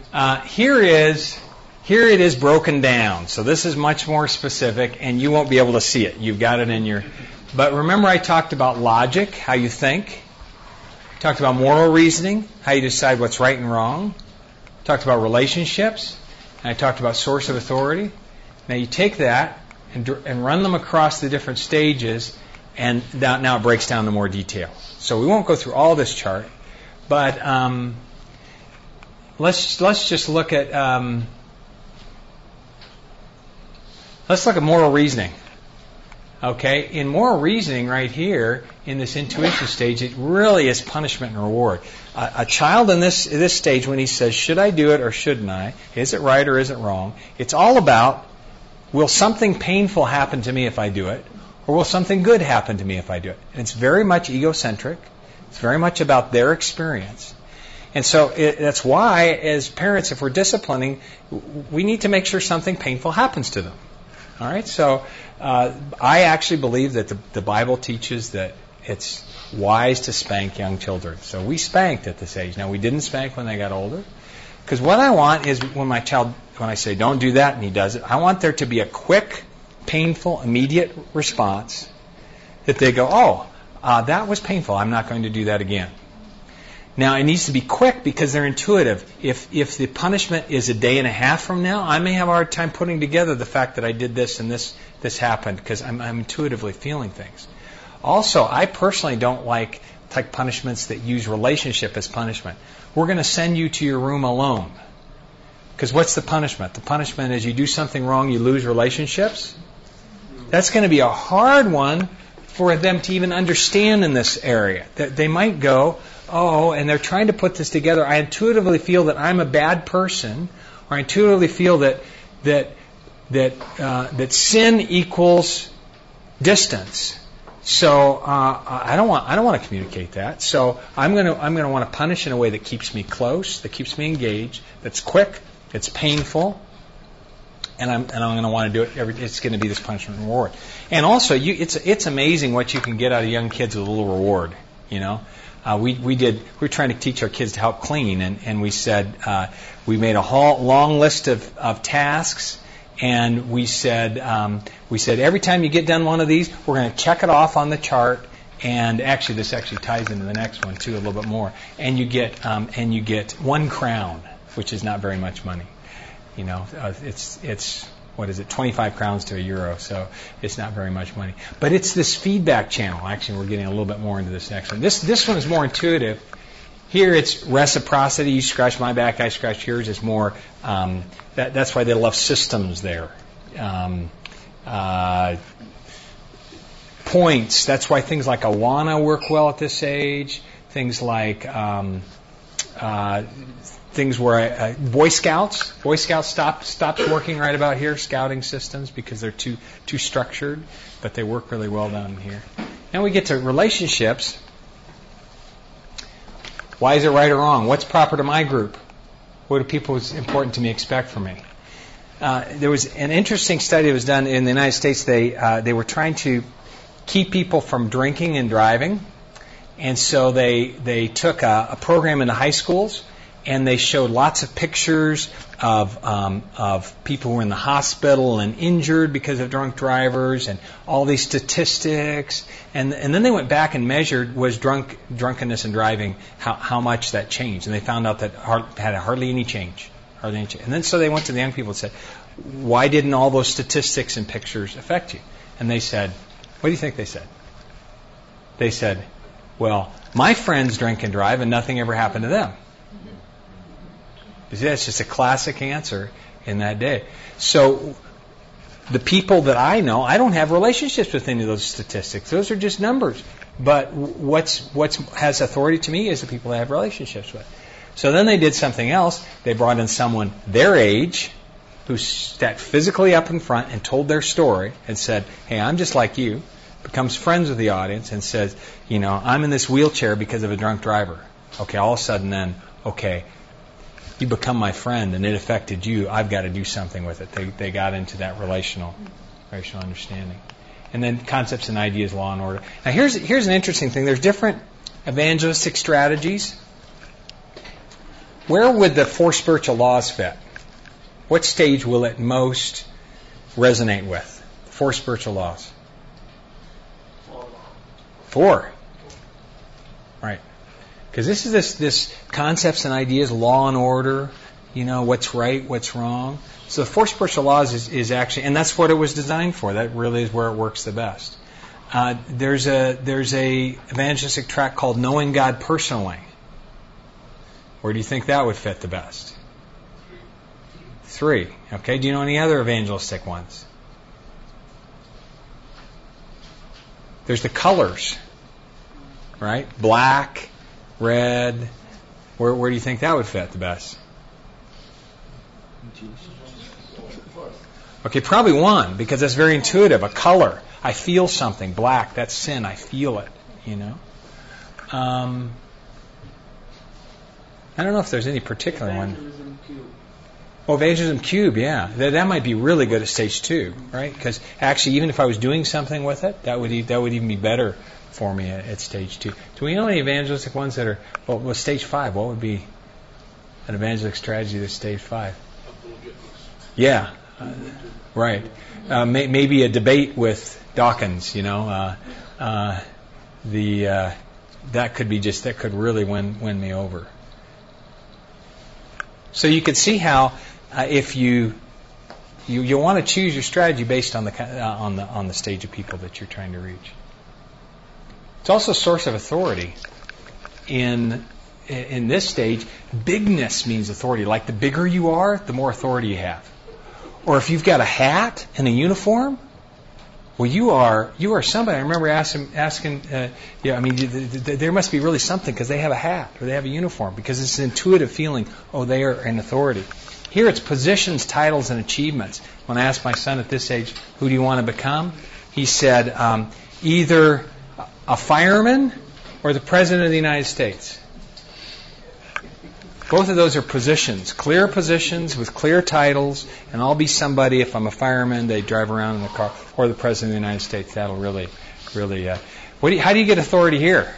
Speaker 1: Here it is broken down. So this is much more specific, and you won't be able to see it. You've got it in your... But remember I talked about logic, how you think. Talked about moral reasoning, how you decide what's right and wrong. Talked about relationships, and I talked about source of authority. Now you take that and run them across the different stages, and now it breaks down to more detail. So we won't go through all this chart, but let's just look at... Let's look at moral reasoning. Okay, in moral reasoning right here, in this intuition stage, it really is punishment and reward. A child in this stage, when he says, should I do it or shouldn't I? Is it right or is it wrong? It's all about, will something painful happen to me if I do it? Or will something good happen to me if I do it? And it's very much egocentric. It's very much about their experience. And so that's why, as parents, if we're disciplining, we need to make sure something painful happens to them. All right, so I actually believe that the Bible teaches that it's wise to spank young children. So we spanked at this age. Now, we didn't spank when they got older. Because what I want is when I say don't do that and he does it, I want there to be a quick, painful, immediate response that they go, that was painful. I'm not going to do that again. Now, it needs to be quick because they're intuitive. If the punishment is a day and a half from now, I may have a hard time putting together the fact that I did this and this happened because I'm intuitively feeling things. Also, I personally don't like punishments that use relationship as punishment. We're going to send you to your room alone. Because what's the punishment? The punishment is you do something wrong, you lose relationships. That's going to be a hard one for them to even understand in this area. That they might go, and they're trying to put this together. I intuitively feel that I'm a bad person, or I intuitively feel that sin equals distance. So I don't want to communicate that. So I'm going to want to punish in a way that keeps me close, that keeps me engaged, that's quick, it's painful, and I'm going to want to do it. It's going to be this punishment and reward. And also, it's amazing what you can get out of young kids with a little reward. You know. We were trying to teach our kids to help clean, and we said we made a whole long list of tasks, and we said every time you get done one of these, we're going to check it off on the chart, and actually this actually ties into the next one too a little bit more, and you get 1 crown, which is not very much money, you know. It's what is it, 25 crowns to €1, so it's not very much money. But it's this feedback channel. Actually, we're getting a little bit more into this next one. This one is more intuitive. Here it's reciprocity. You scratch my back, I scratch yours. It's more, that's why they love systems there. Points, that's why things like Awana work well at this age. Things like... things where Boy Scouts stops working right about here, scouting systems, because they're too structured, but they work really well down here. Now we get to relationships. Why is it right or wrong? What's proper to my group? What do people who's important to me expect from me? there was an interesting study that was done in the United States. They were trying to keep people from drinking and driving, and so they took a program in the high schools, and they showed lots of pictures of people who were in the hospital and injured because of drunk drivers, and all these statistics, and then they went back and measured was drunkenness and driving, how much that changed, and they found out that had hardly any change. And then so they went to the young people and said, why didn't all those statistics and pictures affect you? And they said, what do you think they said? They said, well, my friends drink and drive and nothing ever happened to them. You see, that's just a classic answer in that day. So the people that I know, I don't have relationships with any of those statistics. Those are just numbers. But what has authority to me is the people I have relationships with. So then they did something else. They brought in someone their age who sat physically up in front and told their story and said, hey, I'm just like you, becomes friends with the audience and says, I'm in this wheelchair because of a drunk driver. Okay, all of a sudden then, okay, you become my friend and it affected you. I've got to do something with it. They got into that relational understanding. And then concepts and ideas, law and order. Now here's an interesting thing. There's different evangelistic strategies. Where would the 4 spiritual laws fit? What stage will it most resonate with? 4 spiritual laws. 4. Right. Because this is this concepts and ideas, law and order, what's right, what's wrong. So the 4 spiritual laws is actually, and that's what it was designed for. That really is where it works the best. There's a evangelistic track called Knowing God Personally. Where do you think that would fit the best? 3. Okay. Do you know any other evangelistic ones? There's the colors, right? Black, red. Where do you think that would fit the best? Okay, probably 1, because that's very intuitive. A color. I feel something. Black, that's sin. I feel it, I don't know if there's any particular one. Oh, evangelism cube, yeah. That might be really good at stage 2, right? Because actually, even if I was doing something with it, that would even be better for me at stage 2. Do we know any evangelistic ones that are, well, stage 5, what would be an evangelistic strategy that's stage 5? Yeah, right. Maybe a debate with Dawkins, that could really win me over. So you can see how if you want to choose your strategy based on the stage of people that you're trying to reach. It's also a source of authority. In this stage, bigness means authority. Like the bigger you are, the more authority you have. Or if you've got a hat and a uniform, well, you are somebody. I remember asking there must be really something because they have a hat or they have a uniform, because it's an intuitive feeling, they are in authority. Here it's positions, titles, and achievements. When I asked my son at this age, who do you want to become? He said, either a fireman or the President of the United States. Both of those are positions, clear positions with clear titles, and I'll be somebody. If I'm a fireman, they drive around in the car, or the President of the United States. That'll really. How do you get authority here?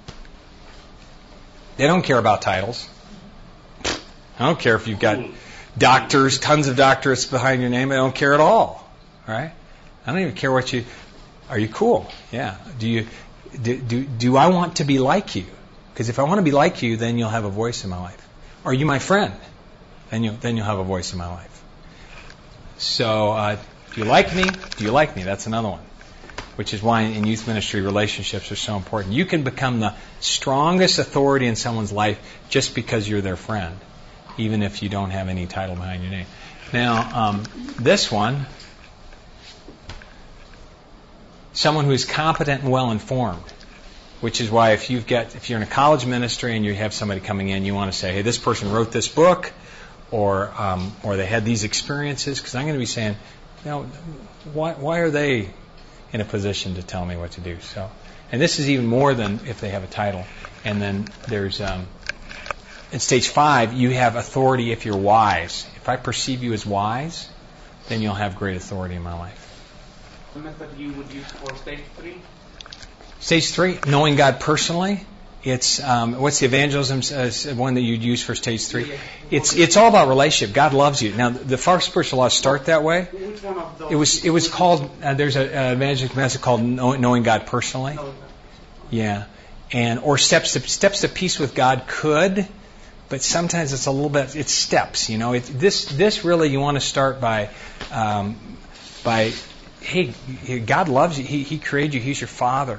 Speaker 1: They don't care about titles. I don't care if you've got doctors, tons of doctorates behind your name. I don't care at all. All right? I don't even care what you. Are you cool? Yeah. Do I want to be like you? Because if I want to be like you, then you'll have a voice in my life. Are you my friend? Then you'll have a voice in my life. So, do you like me? Do you like me? That's another one. Which is why in youth ministry relationships are so important. You can become the strongest authority in someone's life just because you're their friend, even if you don't have any title behind your name. Now, this one, someone who is competent and well informed. Which is why if you're in a college ministry and you have somebody coming in, you want to say, hey, this person wrote this book, or they had these experiences, because I'm going to be saying, why are they in a position to tell me what to do? So, and this is even more than if they have a title. And then there's in stage 5, you have authority if you're wise. If I perceive you as wise, then you'll have great authority in my life.
Speaker 4: The method you would use for stage 3?
Speaker 1: Stage 3, knowing God personally. It's what's the evangelism one that you'd use for stage 3? It's all about relationship. God loves you. Now the 5 spiritual laws start that way.
Speaker 4: Which one of those?
Speaker 1: It was called. There's an evangelistic method called knowing God personally. Yeah, or steps to peace with God could, but sometimes it's a little bit. It's steps. This really you want to start by. Hey, God loves you. He created you. He's your Father.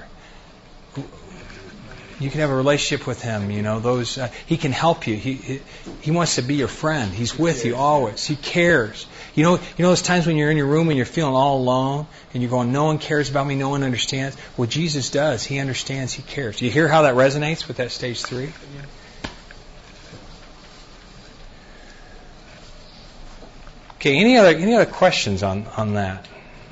Speaker 1: You can have a relationship with Him. He can help you. He wants to be your friend. He's with you always. He cares. You know those times when you're in your room and you're feeling all alone and you're going, no one cares about me, no one understands. Well, Jesus does. He understands. He cares. Do you hear how that resonates with that stage 3? Okay. Any other questions on that?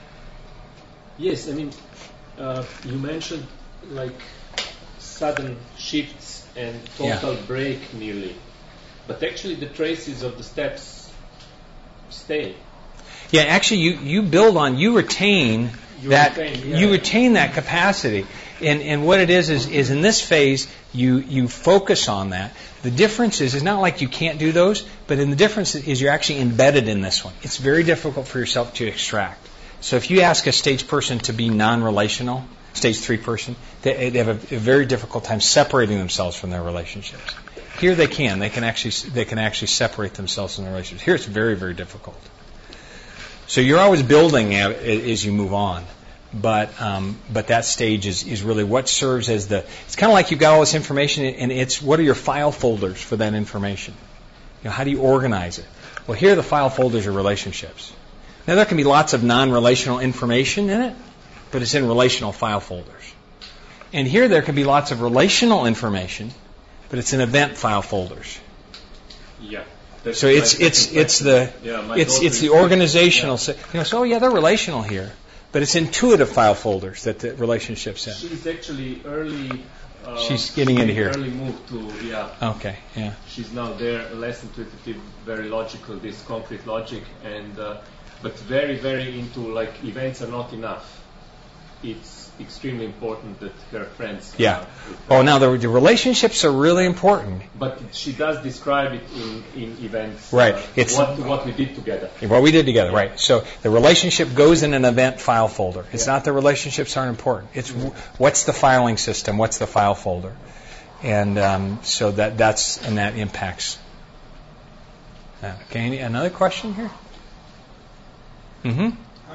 Speaker 5: Yes, you mentioned like sudden shifts and total break nearly, but actually the traces of the steps stay.
Speaker 1: Yeah, actually, you retain that capacity, and what it is in this phase you focus on that. The difference is it's not like you can't do those, but the difference is you're actually embedded in this one. It's very difficult for yourself to extract. So if you ask a stage person to be non-relational, stage 3 person, they have a very difficult time separating themselves from their relationships. Here they can actually separate themselves from their relationships. Here it's very, very difficult. So you're always building as you move on, but that stage is really what serves as it's kind of like you've got all this information, and it's what are your file folders for that information? How do you organize it? Well, here the file folders are relationships. Now there can be lots of non-relational information in it, but it's in relational file folders. And here there can be lots of relational information, but it's in event file folders.
Speaker 5: Yeah.
Speaker 1: So it's the organizational. They're relational here, but it's intuitive file folders that the relationship's in.
Speaker 5: She's actually early.
Speaker 1: She's getting into here.
Speaker 5: Early move to
Speaker 1: Okay, yeah.
Speaker 5: She's now there, less intuitive, very logical, this concrete logic, and but very, very into like events are not enough. It's extremely important that her friends.
Speaker 1: Yeah. Now the relationships are really important.
Speaker 5: But she does describe it in events.
Speaker 1: Right.
Speaker 5: It's what we did together.
Speaker 1: What we did together, right. So the relationship goes in an event file folder. It's not the relationships aren't important. It's what's the filing system, what's the file folder. And so that impacts that. Okay, another question here? Mm-hmm.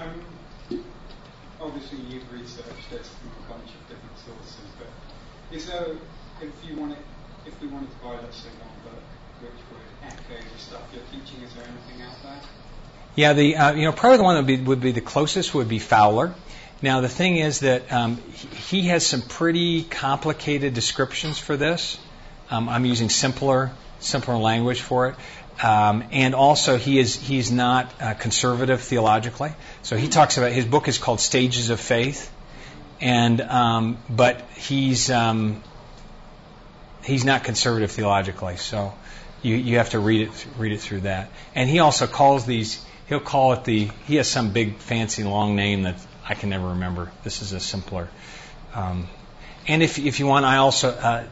Speaker 6: Obviously, you've researched this from a bunch of different sources, but is there, if we wanted to buy, let's say, one book which would echo the stuff you're teaching, is there anything out there?
Speaker 1: Yeah, probably the one that would be the closest would be Fowler. Now the thing is that he has some pretty complicated descriptions for this. I'm using simpler language for it. And also he's not conservative theologically. So he talks about, his book is called Stages of Faith, and but he's not conservative theologically. So you have to read it through that. And he also calls these, he has some big fancy long name that I can never remember. This is a simpler. And if you want, I also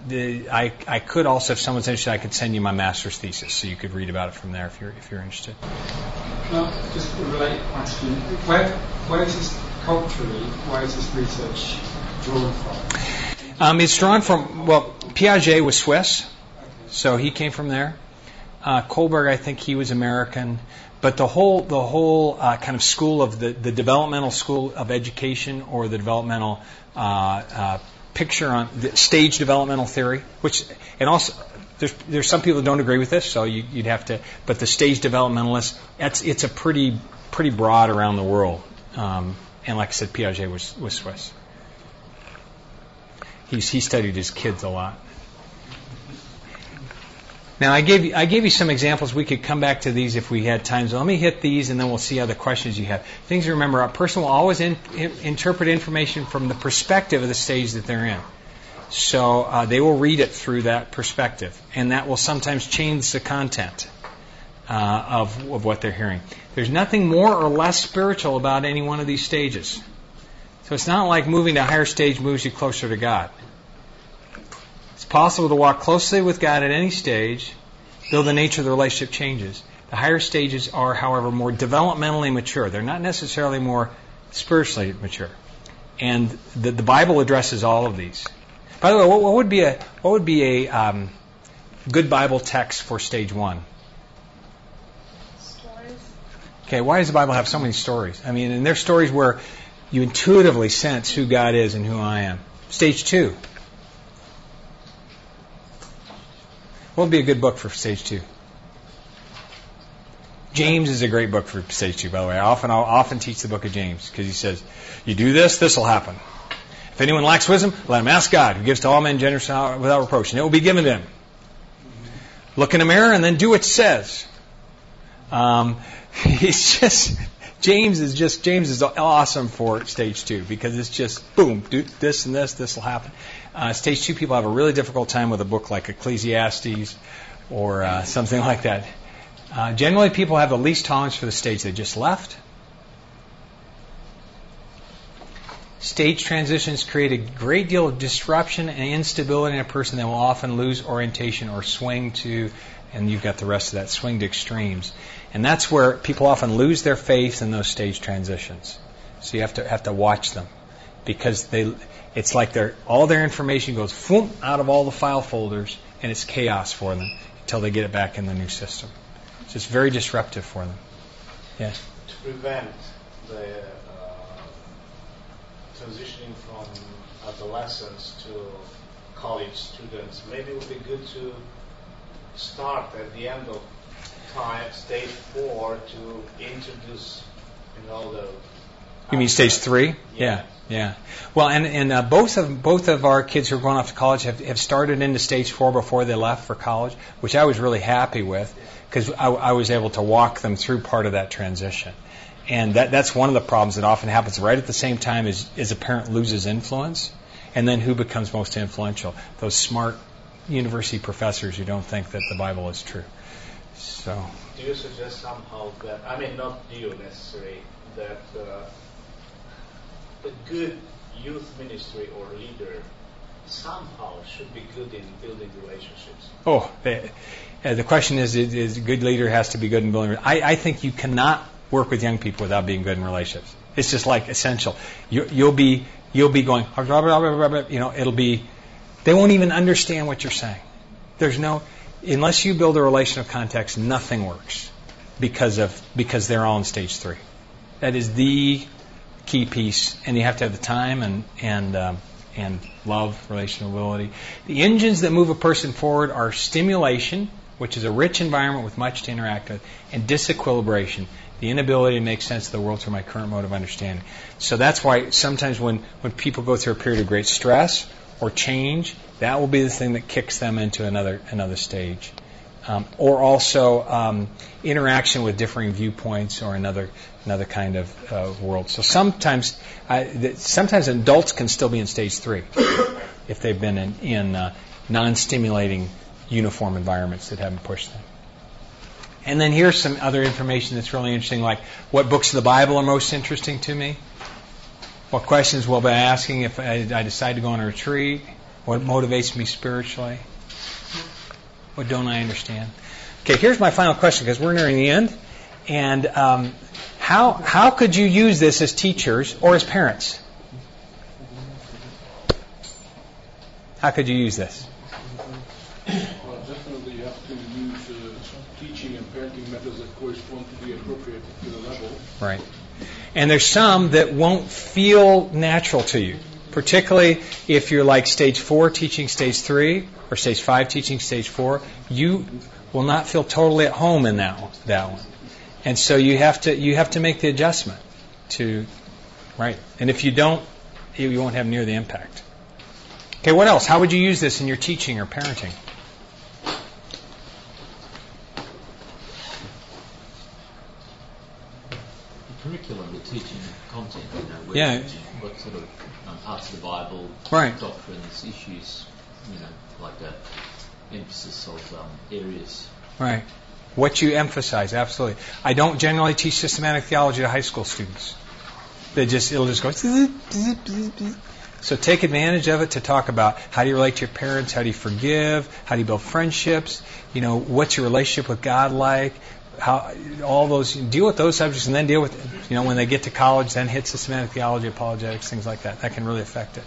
Speaker 1: I could also, if someone's interested, I could send you my master's thesis, so you could read about it from there if you're interested.
Speaker 6: Just a related question: where is this culturally? Where is this research drawn from?
Speaker 1: It's drawn from Piaget was Swiss, so he came from there. Kohlberg, I think he was American, but the whole kind of school of the developmental school of education, or the developmental picture on the stage developmental theory, and also there's some people who don't agree with this, so you'd have to. But the stage developmentalists, it's a pretty broad around the world, and like I said, Piaget was Swiss. He studied his kids a lot. Now I gave you some examples. We could come back to these if we had time. So let me hit these, and then we'll see other questions you have. Things to remember: a person will always interpret information from the perspective of the stage that they're in. So they will read it through that perspective, and that will sometimes change the content. of what they're hearing. There's nothing more or less spiritual about any one of these stages. So it's not like moving to a higher stage moves you closer to God. It's possible to walk closely with God at any stage, though the nature of the relationship changes. The higher stages are, however, more developmentally mature. They're not necessarily more spiritually mature. And the Bible addresses all of these. By the way, what would be a good Bible text for stage 1?
Speaker 2: Stories.
Speaker 1: Okay, why does the Bible have so many stories? I mean, and there's stories where you intuitively sense who God is and who I am. Stage 2. What would be a good book for stage 2? James is a great book for stage 2, by the way. I'll often teach the book of James because he says, you do this, this will happen. If anyone lacks wisdom, let him ask God, who gives to all men generously without reproach, and it will be given to him. Look in a mirror and then do what it says. James is awesome for stage 2 because it's just, boom, do this and this will happen. Stage 2 people have a really difficult time with a book like Ecclesiastes or something like that. Generally, people have the least tolerance for the stage they just left. Stage transitions create a great deal of disruption and instability in a person that will often lose orientation or swing to, and you've got the rest of that, swing to extremes. And that's where people often lose their faith in those stage transitions. So you have to watch them because it's like all their information goes out of all the file folders and it's chaos for them until they get it back in the new system. So it's very disruptive for them. Yes?
Speaker 7: To prevent the transitioning from adolescents to college students, maybe it would be good to start at the end of time, stage 4, to introduce, the...
Speaker 1: You mean stage 3? Yeah. Well, and both of our kids who are going off to college have started into stage 4 before they left for college, which I was really happy with because I was able to walk them through part of that transition. And that's one of the problems that often happens right at the same time as a parent loses influence, and then who becomes most influential? Those smart university professors who don't think that the Bible is true. So.
Speaker 7: Do you suggest somehow that, not you necessarily, that a good youth ministry or leader somehow should be good in building relationships?
Speaker 1: Oh, the question is a good leader has to be good in building. I think you cannot work with young people without being good in relationships. It's just like essential. You'll be going, it'll be, they won't even understand what you're saying. Unless you build a relational context, nothing works because they're all in stage 3. That is the key piece, and you have to have the time and love, relational ability. The engines that move a person forward are stimulation, which is a rich environment with much to interact with, and disequilibration, the inability to make sense of the world through my current mode of understanding. So that's why sometimes when people go through a period of great stress or change, that will be the thing that kicks them into another stage. Or also interaction with differing viewpoints or another kind of world. So sometimes adults can still be in stage 3 if they've been in non-stimulating uniform environments that haven't pushed them. And then here's some other information that's really interesting, like what books of the Bible are most interesting to me, what questions will I be asking if I decide to go on a retreat, what motivates me spiritually, what don't I understand. Okay, here's my final question because we're nearing the end. And how could you use this as teachers or as parents? How could you use this?
Speaker 8: Well, definitely you have to use teaching and parenting methods that correspond to the appropriate level.
Speaker 1: Right. And there's some that won't feel natural to you, particularly if you're like stage 4 teaching stage 3 or stage 5 teaching stage 4. You will not feel totally at home in that one. And so you have to make the adjustment to, right. And if you don't, you won't have near the impact. Okay, what else? How would you use this in your teaching or parenting?
Speaker 9: The curriculum, the teaching content, what sort of parts of the Bible,
Speaker 1: right.
Speaker 9: doctrines, issues, like that emphasis of areas.
Speaker 1: Right. What you emphasize, absolutely. I don't generally teach systematic theology to high school students. It'll just go. So take advantage of it to talk about how do you relate to your parents, how do you forgive, how do you build friendships, what's your relationship with God like, how all those, deal with those subjects, and then deal with, when they get to college, then hit systematic theology, apologetics, things like that. That can really affect it.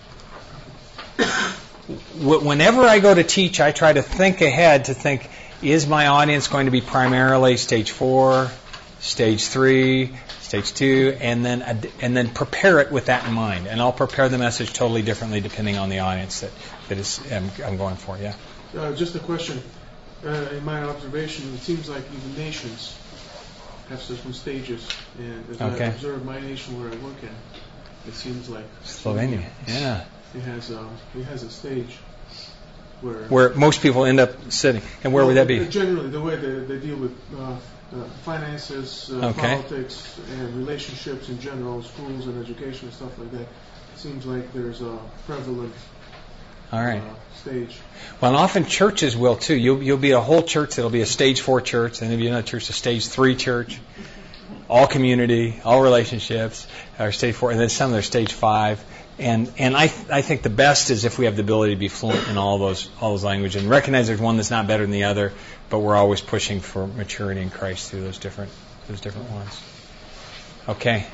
Speaker 1: Whenever I go to teach, I try to think ahead to think, is my audience going to be primarily stage 4, stage 3, stage 2, and then prepare it with that in mind. And I'll prepare the message totally differently depending on the audience I'm going for. Yeah.
Speaker 8: Just a question. In my observation, it seems like even nations have certain stages, and as I observe my nation where I work in, it seems like
Speaker 1: Slovenia. Yeah.
Speaker 8: It has a stage
Speaker 1: where most people end up sitting. And where would that be?
Speaker 8: Generally, the way they deal with finances, politics, and relationships in general, schools and education and stuff like that. It seems like there's a prevalent stage.
Speaker 1: Well, and often churches will too. You'll be a whole church that'll be a stage 4 church, and then you'll be another church, a stage 3 church, all community, all relationships, or stage 4, and then some that are stage 5. And I think the best is if we have the ability to be fluent in all those languages and recognize there's one that's not better than the other, but we're always pushing for maturity in Christ through those different ones. Okay.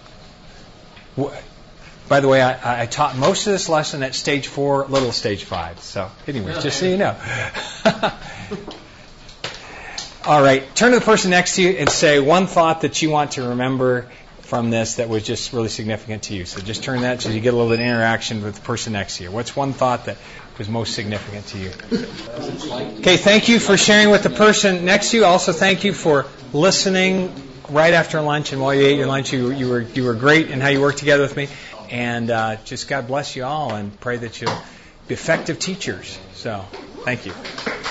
Speaker 1: By the way, I taught most of this lesson at stage 4, little stage 5. So, anyways, just so you know. All right. Turn to the person next to you and say one thought that you want to remember from this that was just really significant to you. So just turn that so you get a little bit of interaction with the person next to you. What's one thought that was most significant to you? Okay, thank you for sharing with the person next to you. Also, thank you for listening right after lunch and while you ate your lunch. You were great in how you worked together with me. And just God bless you all and pray that you'll be effective teachers. So, thank you.